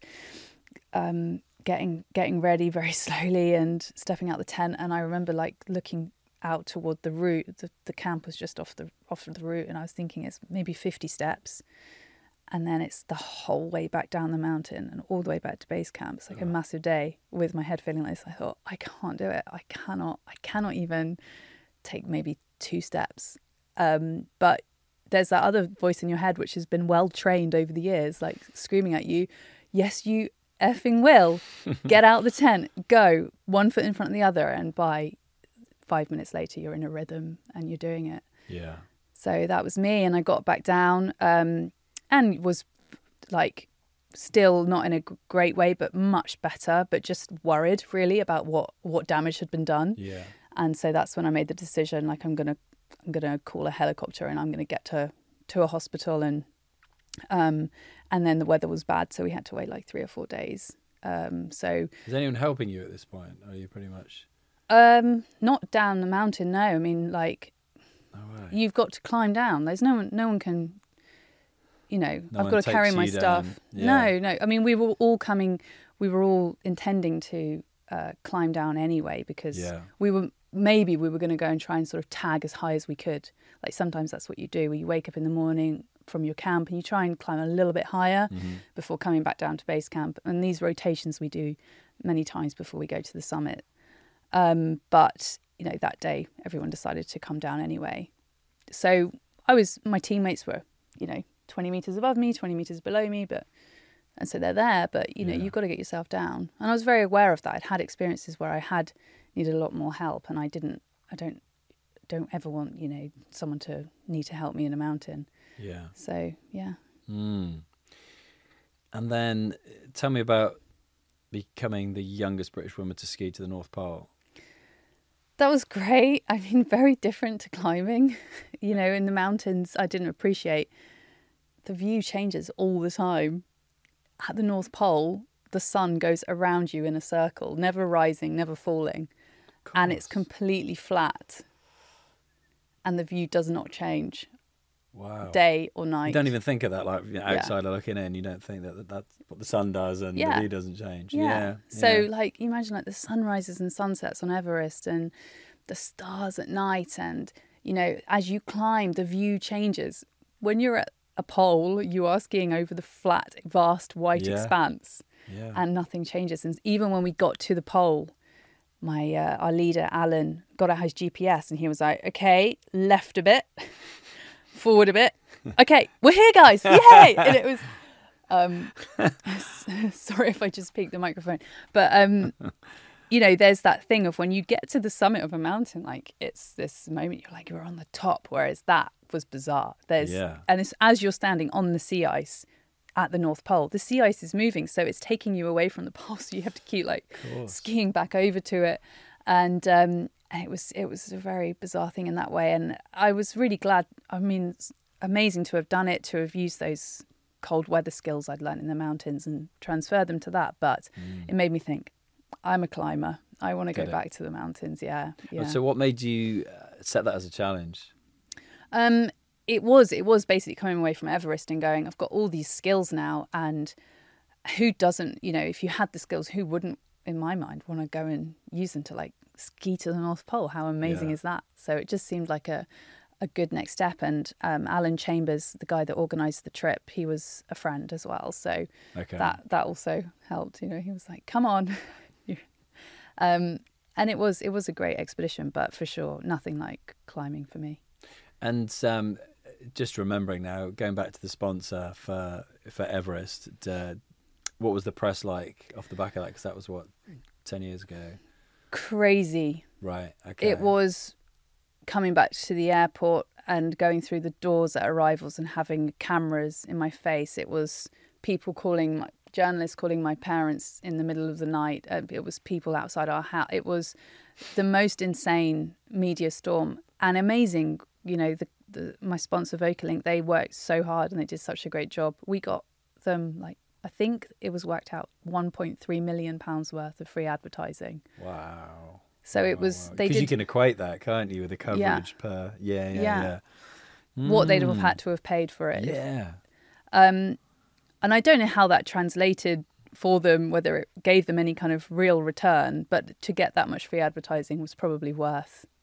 getting ready very slowly and stepping out the tent. And I remember like looking out toward the route. The camp was just off the route, and I was thinking it's maybe 50 steps, and then it's the whole way back down the mountain and all the way back to base camp. It's like a massive day with my head feeling like this. I thought, I can't do it. I cannot even take maybe 2 steps. But there's that other voice in your head which has been well trained over the years, like screaming at you, yes, you effing will. Get out the tent, go, one foot in front of the other, and by 5 minutes later you're in a rhythm and you're doing it. Yeah. So that was me, and I got back down and was like still not in a great way, but much better, but just worried really about what damage had been done. Yeah. And so that's when I made the decision, like I'm gonna call a helicopter and I'm gonna get to a hospital, and then the weather was bad, so we had to wait like 3 or 4 days. So is anyone helping you at this point? Or are you pretty much not down the mountain? No, I mean, like, no way. You've got to climb down. There's no one can, you know, No I've one got to carry takes my you stuff. down. Yeah. No. I mean, we were all intending to climb down anyway, because we were going to go and try and sort of tag as high as we could. Like sometimes that's what you do, where you wake up in the morning from your camp and you try and climb a little bit higher before coming back down to base camp. And these rotations we do many times before we go to the summit. But, you know, that day everyone decided to come down anyway. So my teammates were, you know, 20 meters above me, 20 meters below me, and so they're there, but you know, you've got to get yourself down. And I was very aware of that. I'd had experiences where I had needed a lot more help, and I don't ever want, you know, someone to need to help me in a mountain. Yeah. So, yeah. And then tell me about becoming the youngest British woman to ski to the North Pole. That was great. I mean, very different to climbing. You know, in the mountains, I didn't appreciate the view changes all the time. At the North Pole, the sun goes around you in a circle, never rising, never falling. And it's completely flat. And the view does not change. Wow. Day or night. You don't even think of that, like, you know, outsider looking in, you don't think that that's what the sun does and the view doesn't change. Yeah. So, like, you imagine like the sunrises and sunsets on Everest and the stars at night, and, you know, as you climb, the view changes. When you're at a pole, you are skiing over the flat, vast, white expanse, and nothing changes. And even when we got to the pole, our leader, Alan, got out his GPS and he was like, okay, left a bit, forward a bit. Okay, we're here, guys. Yay! And it was, sorry if I just peeked the microphone, but, you know, there's that thing of when you get to the summit of a mountain, like it's this moment, you're like, you're on the top, whereas that was bizarre. And it's as you're standing on the sea ice at the North Pole, the sea ice is moving, so it's taking you away from the pole, so you have to keep like skiing back over to it. And it was a very bizarre thing in that way. And I was really glad. I mean, it's amazing to have done it, to have used those cold weather skills I'd learned in the mountains and transfer them to that. But it made me think, I'm a climber. I want to go back to the mountains. Yeah. So what made you set that as a challenge? It was basically coming away from Everest and going, I've got all these skills now, and who doesn't, you know, if you had the skills, who wouldn't, in my mind, want to go and use them to like ski to the North Pole? How amazing is that? So it just seemed like a good next step. And Alan Chambers, the guy that organised the trip, he was a friend as well. So that also helped. You know, he was like, come on. And it was a great expedition, but for sure, nothing like climbing for me. And just remembering now, going back to the sponsor for Everest, what was the press like off the back of that? Because that was, 10 years ago? Crazy. Right, okay. It was coming back to the airport and going through the doors at arrivals and having cameras in my face. It was people journalists calling my parents in the middle of the night. It was people outside our house. It was the most insane media storm, and amazing. You know, my sponsor Vocalink, they worked so hard and they did such a great job. We got them, like, I think it was worked out £1.3 million worth of free advertising. Wow. So it was, they did. Because you can equate that, can't you, with the coverage per, what they'd have had to have paid for it. Yeah. And I don't know how that translated for them, whether it gave them any kind of real return, but to get that much free advertising was probably worth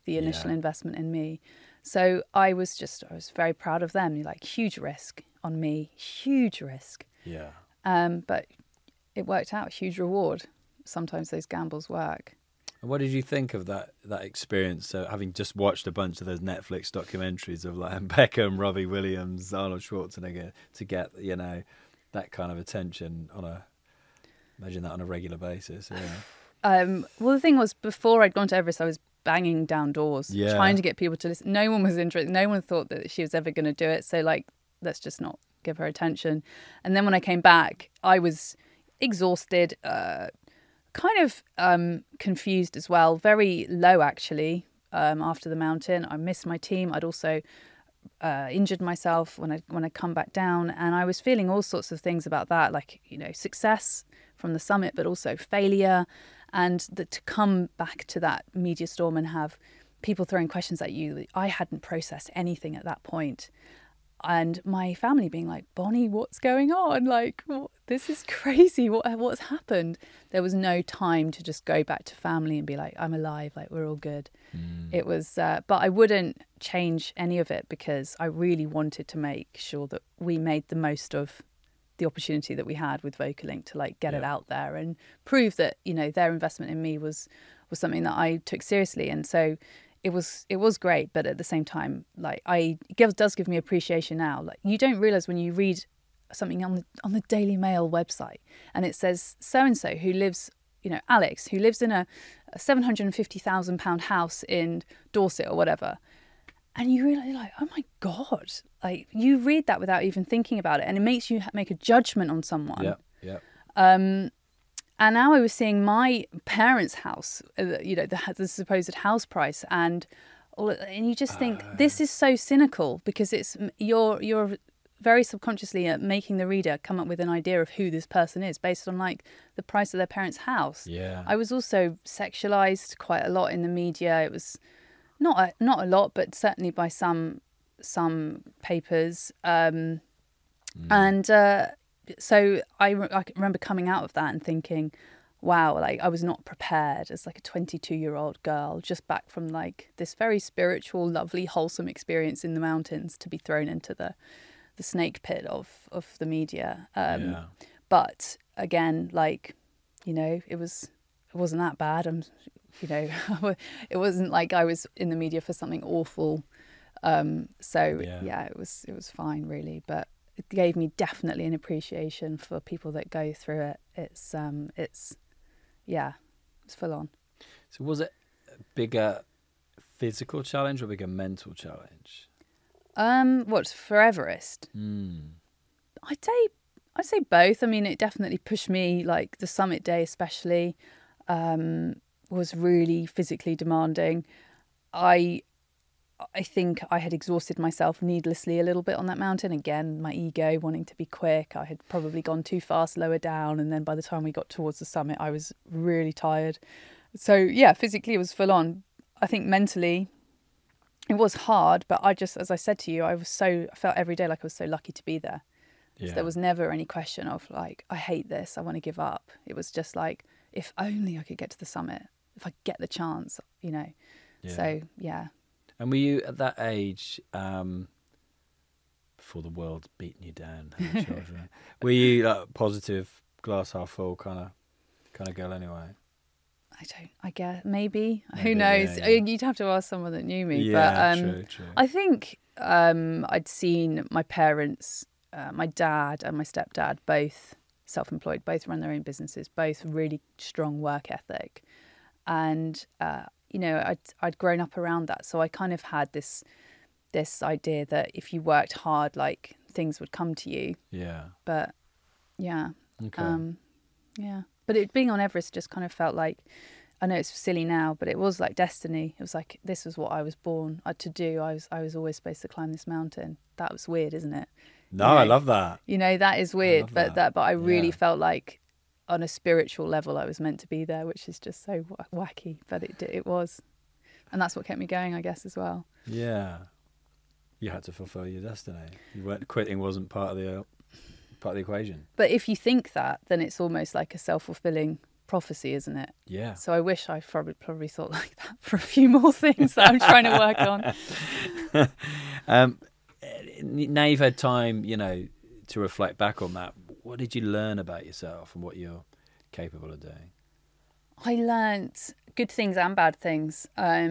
the initial Yeah. investment in me. So I was very proud of them. Like, huge risk on me, huge risk. Yeah. But it worked out, huge reward. Sometimes those gambles work. And what did you think of that experience? Having just watched a bunch of those Netflix documentaries of like Beckham, Robbie Williams, Arnold Schwarzenegger, to get that kind of attention imagine that on a regular basis. Yeah. Well, the thing was, before I'd gone to Everest, I was banging down doors, Yeah. trying to get people to listen. No one was interested. No one thought that she was ever going to do it. So, like, let's just not give her attention. And then when I came back, I was exhausted, kind of confused as well, very low actually. After the mountain, I missed my team. I'd also injured myself when I come back down, and I was feeling all sorts of things about that, like, success from the summit, but also failure, and to come back to that media storm and have people throwing questions at you. I hadn't processed anything at that point. And my family being like, Bonnie, what's going on? Like, this is crazy. What's happened? There was no time to just go back to family and be like, I'm alive. Like, we're all good. It was, but I wouldn't change any of it because I really wanted to make sure that we made the most of the opportunity that we had with VocaLink to like get it out there and prove that, their investment in me was something that I took seriously. And so it was great, but at the same time, like, it does give me appreciation now. Like, you don't realize when you read something on the Daily Mail website and it says so and so who lives, Alex, who lives in a £750,000 house in Dorset or whatever, and you realize, like, oh my God, like, you read that without even thinking about it, and it makes you make a judgment on someone. Yeah. And now I was seeing my parents' house, the supposed house price, and you just think this is so cynical because it's you're very subconsciously making the reader come up with an idea of who this person is based on like the price of their parents' house. Yeah. I was also sexualized quite a lot in the media. It was not a lot, but certainly by some papers, and. So I remember coming out of that and thinking, wow, like, I was not prepared as like a 22-year-old girl just back from like this very spiritual, lovely, wholesome experience in the mountains to be thrown into the snake pit of the media. But again, like, it wasn't that bad. It wasn't like I was in the media for something awful. It was fine really, but it gave me definitely an appreciation for people that go through it. It's full on. So was it a bigger physical challenge or a bigger mental challenge? What, for Everest? I'd say both. I mean, it definitely pushed me, like the summit day especially, was really physically demanding. I think I had exhausted myself needlessly a little bit on that mountain. Again, my ego wanting to be quick. I had probably gone too fast lower down. And then by the time we got towards the summit, I was really tired. So yeah, physically it was full on. I think mentally it was hard, but as I said to you, I felt every day like I was so lucky to be there. Yeah. So there was never any question of like, I hate this, I want to give up. It was just like, if only I could get to the summit, if I get the chance, Yeah. So yeah. And were you at that age, before the world's beating you down? Were you like positive, glass half full kind of girl anyway? I guess maybe. Who knows? Yeah. You'd have to ask someone that knew me. Yeah, but true. I think I'd seen my parents, my dad and my stepdad, both self-employed, both run their own businesses, both really strong work ethic, and I'd grown up around that, so I kind of had this idea that if you worked hard, like, things would come to you. Yeah. But yeah. Okay. Yeah. But being on Everest just kind of felt like, I know it's silly now, but it was like destiny. It was like, this was what I was born to do. I was always supposed to climb this mountain. That was weird, isn't it? No, I love that. That is weird, but I really Yeah. felt like on a spiritual level I was meant to be there, which is just so wacky, but it was. And that's what kept me going, I guess, as well. Yeah. You had to fulfill your destiny. Quitting wasn't part of the equation. But if you think that, then it's almost like a self-fulfilling prophecy, isn't it? Yeah. So I wish I probably thought like that for a few more things that I'm trying to work on. Now you've had time, to reflect back on that. What did you learn about yourself and what you're capable of doing? I learnt good things and bad things.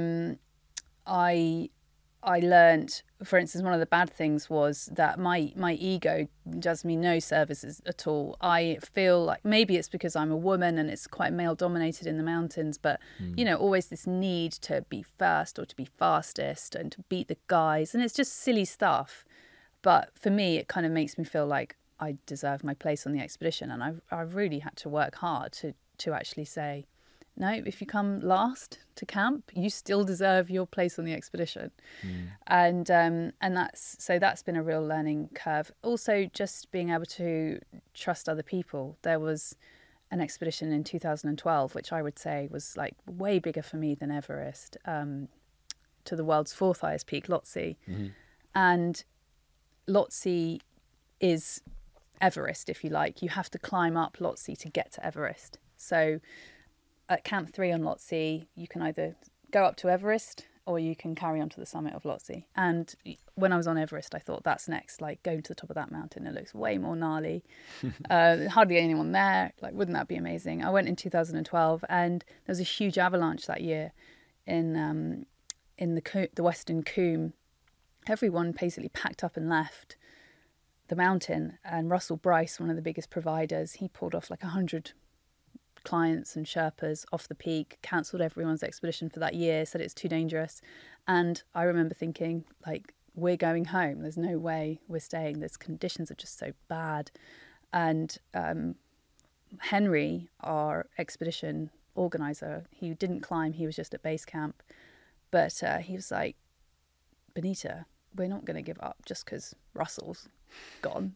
I learnt, for instance, one of the bad things was that my ego does me no services at all. I feel like maybe it's because I'm a woman and it's quite male dominated in the mountains, but always this need to be first or to be fastest and to beat the guys, and it's just silly stuff. But for me, it kind of makes me feel like I deserve my place on the expedition, and I really had to work hard to actually say, no, if you come last to camp, you still deserve your place on the expedition. And that's been a real learning curve. Also, just being able to trust other people. There was an expedition in 2012, which I would say was like way bigger for me than Everest, to the world's fourth highest peak, Lhotse. And Lhotse is Everest, if you like. You have to climb up Lhotse to get to Everest. So at Camp 3 on Lhotse, you can either go up to Everest or you can carry on to the summit of Lhotse. And when I was on Everest, I thought, that's next, like going to the top of that mountain. It looks way more gnarly. Hardly anyone there. Like, wouldn't that be amazing? I went in 2012 and there was a huge avalanche that year in the Western Coombe. Everyone basically packed up and left the mountain. And Russell Bryce, one of the biggest providers, he pulled off like 100 clients and Sherpas off the peak, cancelled everyone's expedition for that year, said it's too dangerous. And I remember thinking, like, we're going home. There's no way we're staying. These conditions are just so bad. And Henry, our expedition organizer, he didn't climb. He was just at base camp. But he was like, Benita, we're not going to give up just because Russell's gone,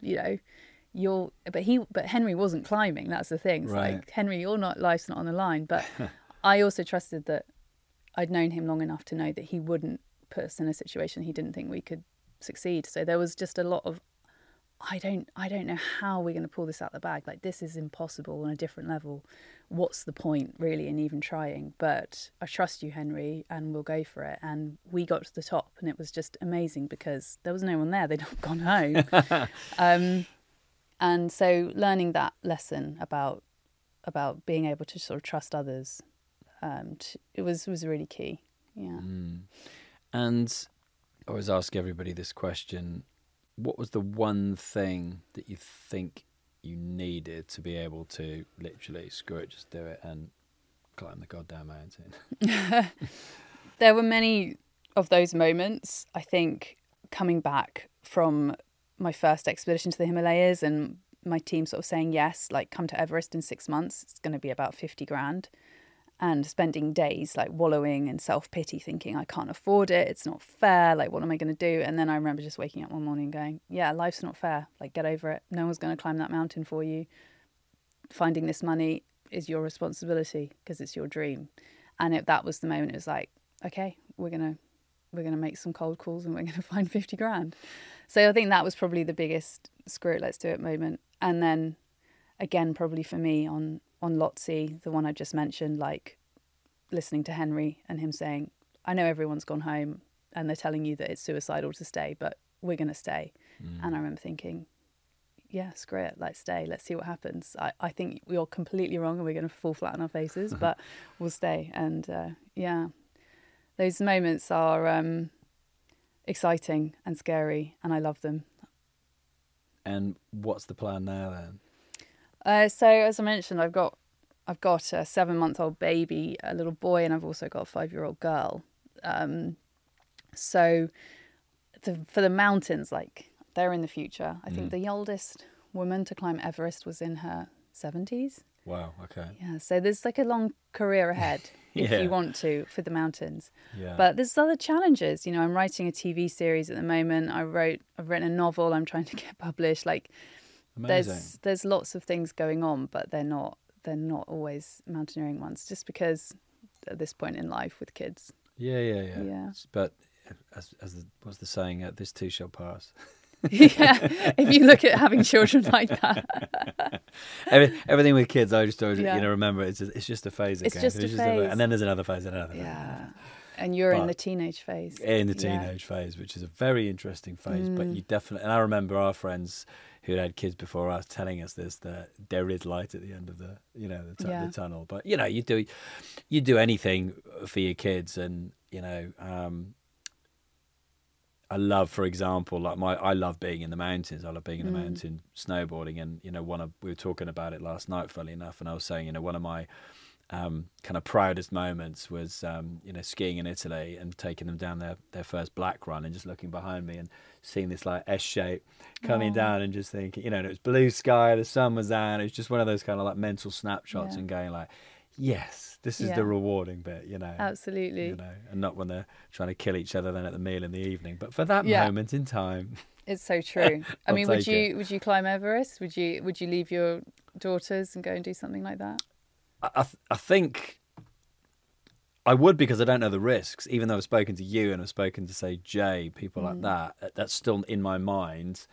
But Henry wasn't climbing. That's the thing. It's right. Like, Henry, life's not on the line. But I also trusted that I'd known him long enough to know that he wouldn't put us in a situation he didn't think we could succeed. So there was just a lot of, I don't know how we're going to pull this out the bag. Like, this is impossible on a different level. What's the point really in even trying? But I trust you, Henry, and we'll go for it. And we got to the top, and it was just amazing because there was no one there. They'd all gone home. And so learning that lesson about being able to sort of trust others, it was really key. Yeah. And I always ask everybody this question: what was the one thing that you think you needed to be able to literally screw it, just do it and climb the goddamn mountain? There were many of those moments. I think coming back from my first expedition to the Himalayas and my team sort of saying, yes, like, come to Everest in 6 months. It's going to be about 50 grand. And spending days like wallowing in self-pity, thinking I can't afford it. It's not fair. Like, what am I going to do? And then I remember just waking up one morning going, yeah, life's not fair. Like, get over it. No one's going to climb that mountain for you. Finding this money is your responsibility because it's your dream. And that was the moment. It was like, okay, we're going to make some cold calls and we're going to find 50 grand. So I think that was probably the biggest screw it, let's do it moment. And then again, probably for me on Lhotse, the one I just mentioned, like listening to Henry and him saying, I know everyone's gone home and they're telling you that it's suicidal to stay, but we're going to stay. And I remember thinking, yeah, screw it, let's stay. Let's see what happens. I think we're completely wrong and we're going to fall flat on our faces, but we'll stay. And yeah, those moments are exciting and scary, and I love them. And what's the plan now then? So as I mentioned, I've got a 7-month-old baby, a little boy, and I've also got a 5-year-old girl. So for the mountains, like, they're in the future. I think the oldest woman to climb Everest was in her 70s. Wow, okay. Yeah, so there's like a long career ahead if you want to for the mountains. Yeah. But there's other challenges. I'm writing a TV series at the moment. I've written a novel I'm trying to get published. Like, amazing. There's lots of things going on, but they're not always mountaineering ones, just because at this point in life with kids. Yeah. But as what's the saying? This too shall pass. Yeah, if you look at having children like that. Everything with kids, I just always, Yeah. remember it's just a phase. It's again. just a phase. And then there's another phase, and another phase. Yeah. And you're in But the teenage phase. In the Yeah. teenage phase, which is a very interesting phase. But you definitely, and I remember our friends who had kids before us telling us this, that there is light at the end of the, Yeah. the tunnel. But, you do anything for your kids, and, I love, for example, I love being in the mountains. I love being in the mountain snowboarding, and we were talking about it last night, funnily enough, and I was saying, one of my kind of proudest moments was skiing in Italy and taking them down their first black run, and just looking behind me and seeing this like S shape coming down, and just thinking, and it was blue sky, the sun was out, and it was just one of those kind of like mental snapshots, and going like, yes, this is the rewarding bit, Absolutely. and not when they're trying to kill each other then at the meal in the evening, but for that moment in time. It's so true. I mean, would take you climb Everest? Would you leave your daughters and go and do something like that? I think I would, because I don't know the risks. Even though I've spoken to you and I've spoken to, say, Jay, people like that, that's still in my mind.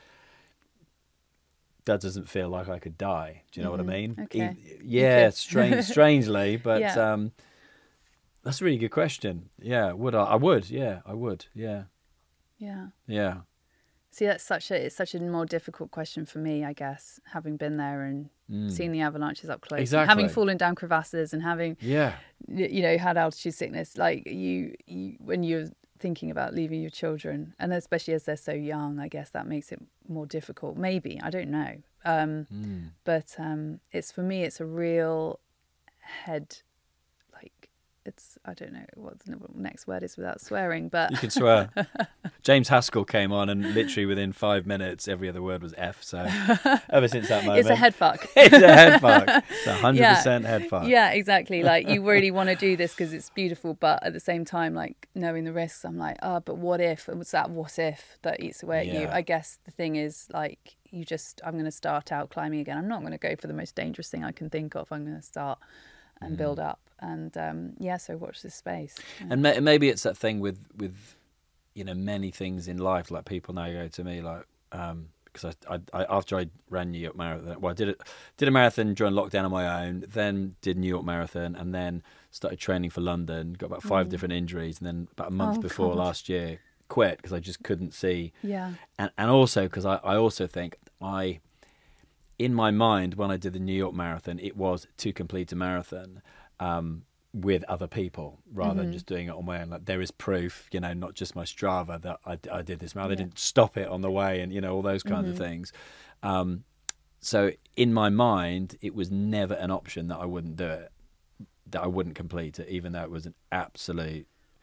That doesn't feel like I could die. Do you know what I mean? Okay. Strangely, but Yeah. that's a really good question. Yeah, would I? I would. Yeah, I would. Yeah. Yeah. Yeah. See, it's such a more difficult question for me, I guess, having been there and seeing the avalanches up close, Exactly. having fallen down crevasses, and having Yeah. had altitude sickness. Like you when you're thinking about leaving your children, and especially as they're so young, I guess that makes it more difficult. Maybe, I don't know. But it's, for me, it's a real head, like, it's, I don't know what the next word is without swearing, but You can swear. James Haskell came on, and literally within 5 minutes, every other word was F. So ever since that moment, it's a head fuck. It's a head fuck. It's 100% head fuck. Yeah, exactly. Like, you really want to do this because it's beautiful, but at the same time, like, knowing the risks, I'm like, but what if? And what's that what if that eats away at you? Yeah. I guess the thing is, like, I'm going to start out climbing again. I'm not going to go for the most dangerous thing I can think of. I'm going to start and build up. And so watch this space. Yeah. And maybe it's that thing with many things in life. Like, people now go to me like, because I after I ran New York Marathon, well, I did a marathon during lockdown on my own, then did New York Marathon, and then started training for London. Got about 5 different injuries, and then about a month before last year, quit because I just couldn't see. Yeah. And also because I also think in my mind, when I did the New York Marathon, it was to complete a marathon with other people rather than just doing it on my own. Like, there is proof, not just my Strava, that I did this marathon. I didn't stop it on the way, and all those kinds of things. So in my mind, it was never an option that I wouldn't do it, that I wouldn't complete it, even though it was an absolute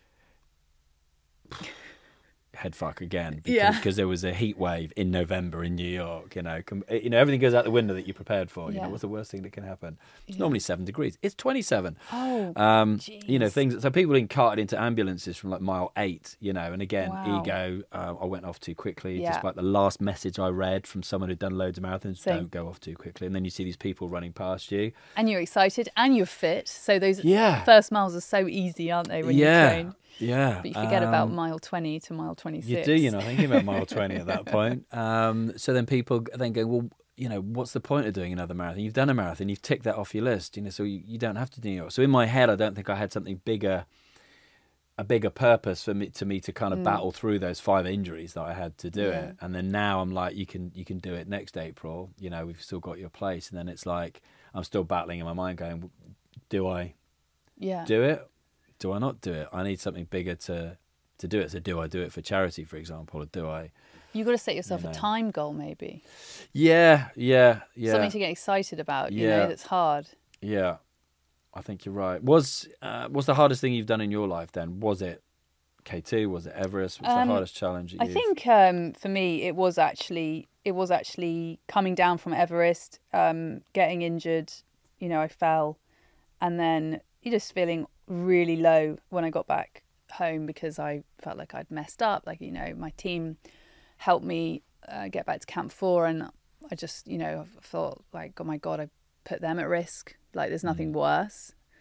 head fuck again, because there was a heat wave in November in New York. Everything goes out the window that you prepared for. What's the worst thing that can happen? It's normally 7 degrees. It's 27. Things. So people being carted into ambulances from like mile 8. And again, ego. I went off too quickly. Despite the last message I read from someone who'd done loads of marathons, don't go off too quickly. And then you see these people running past you, and you're excited and you're fit. So those first miles are so easy, aren't they, when you train? Yeah. But you forget about mile 20 to mile 26. You do, you're not thinking about mile 20 at that point. So then people then go, well, what's the point of doing another marathon? You've done a marathon, you've ticked that off your list, so you don't have to do New York. So in my head, I don't think I had something bigger, a bigger purpose for me to kind of battle through those 5 injuries that I had to do it. And then now I'm like, you can do it next April. We've still got your place. And then it's like, I'm still battling in my mind going, do I do it? Do I not do it? I need something bigger to do it. So do I do it for charity, for example, or do I? You've got to set yourself a time goal, maybe. Yeah. Something to get excited about, that's hard. Yeah, I think you're right. What's the hardest thing you've done in your life then? Was it K2? Was it Everest? What's the hardest challenge? I think for me, it was actually coming down from Everest, getting injured. I fell, and then you're just feeling really low when I got back home because I felt like I'd messed up. Like, my team helped me get back to Camp 4, and I just, thought like, oh my God, I put them at risk. Like, there's nothing worse.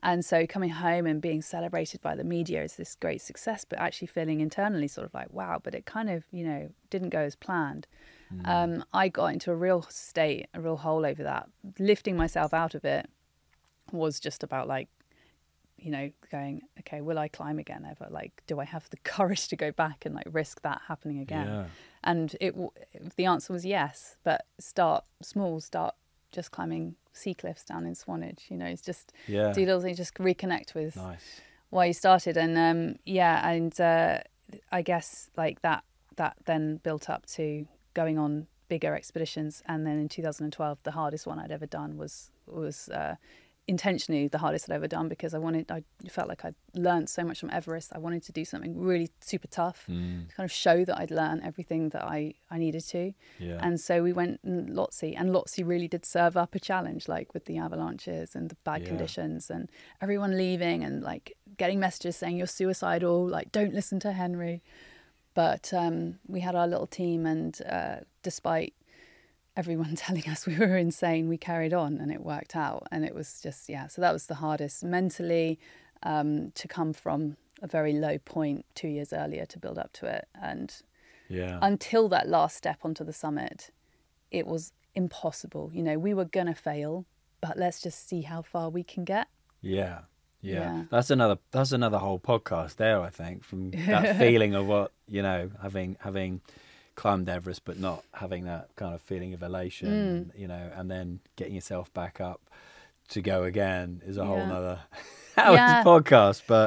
And so coming home and being celebrated by the media is this great success, but actually feeling internally sort of like, wow, but it kind of, didn't go as planned. I got into a real hole over that. Lifting myself out of it was just about like, going, okay, will I climb again ever? Like, do I have the courage to go back and like risk that happening again? Yeah. And the answer was yes, but start small, start just climbing sea cliffs down in Swanage. It's just do little things, just reconnect with why you started. And I guess like that then built up to going on bigger expeditions. And then in 2012, the hardest one I'd ever done was intentionally the hardest I'd ever done, because I felt like I'd learned so much from Everest. I wanted to do something really super tough to kind of show that I'd learned everything that I needed to. Yeah. And so we went Lhotse, and Lhotse really did serve up a challenge, like with the avalanches and the bad conditions and everyone leaving and like getting messages saying you're suicidal, like don't listen to Henry. But we had our little team, and despite everyone telling us we were insane, we carried on, and it worked out. And it was just, so that was the hardest mentally, to come from a very low point 2 years earlier to build up to it. And until that last step onto the summit, it was impossible. We were going to fail, but let's just see how far we can get. Yeah. That's another whole podcast there, I think, from that feeling of what, having climbed Everest but not having that kind of feeling of elation, and then getting yourself back up to go again is a whole nother podcast. But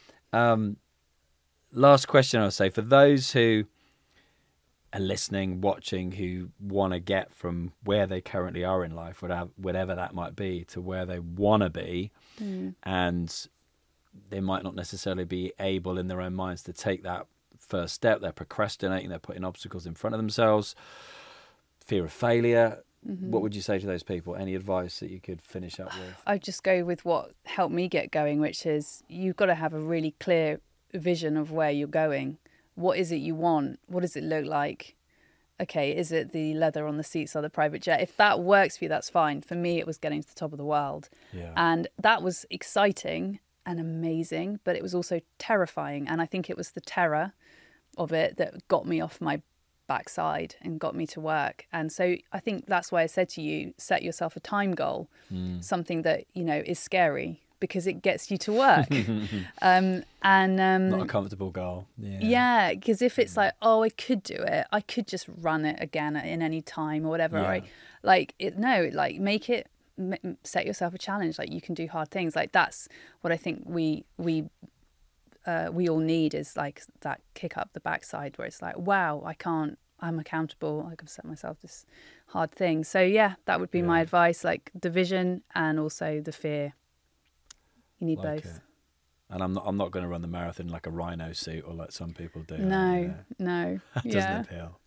last question I'll say, for those who are listening, watching, who want to get from where they currently are in life, whatever that might be, to where they want to be, and they might not necessarily be able in their own minds to take that first step. They're procrastinating, they're putting obstacles in front of themselves, fear of failure. What would you say to those people? Any advice that you could finish up with? I'd just go with what helped me get going, which is you've got to have a really clear vision of where you're going. What is it you want? What does it look like? Okay, is it the leather on the seats or the private jet? If that works for you, that's fine. For me, it was getting to the top of the world. And that was exciting and amazing, but it was also terrifying. And I think it was the terror of it that got me off my backside and got me to work. And so I think that's why I said to you, set yourself a time goal, something that, is scary, because it gets you to work. Not a comfortable goal. Yeah, because if it's like, oh, I could do it, I could just run it again in any time or whatever. Make it, set yourself a challenge. Like, you can do hard things. Like, that's what I think we all need, is like that kick up the backside where it's like, wow, I'm accountable. Like, I've set myself this hard thing. So that would be my advice, like the vision and also the fear. You need both. It. And I'm not going to run the marathon like a rhino suit or like some people do. No. That doesn't appeal.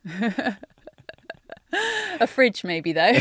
A fridge maybe, though.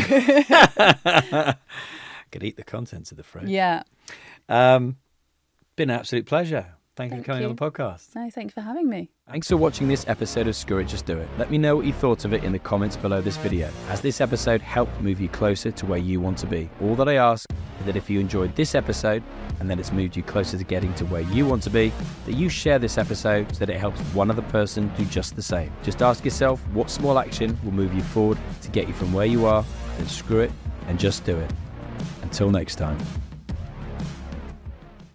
Could eat the contents of the fridge. Yeah. Been an absolute pleasure. Thank you for coming on the podcast. No, thank you for having me. Thanks for watching this episode of Screw It, Just Do It. Let me know what you thought of it in the comments below this video, as this episode helped move you closer to where you want to be. All that I ask is that if you enjoyed this episode and that it's moved you closer to getting to where you want to be, that you share this episode so that it helps one other person do just the same. Just ask yourself, what small action will move you forward to get you from where you are, then screw it and just do it. Until next time.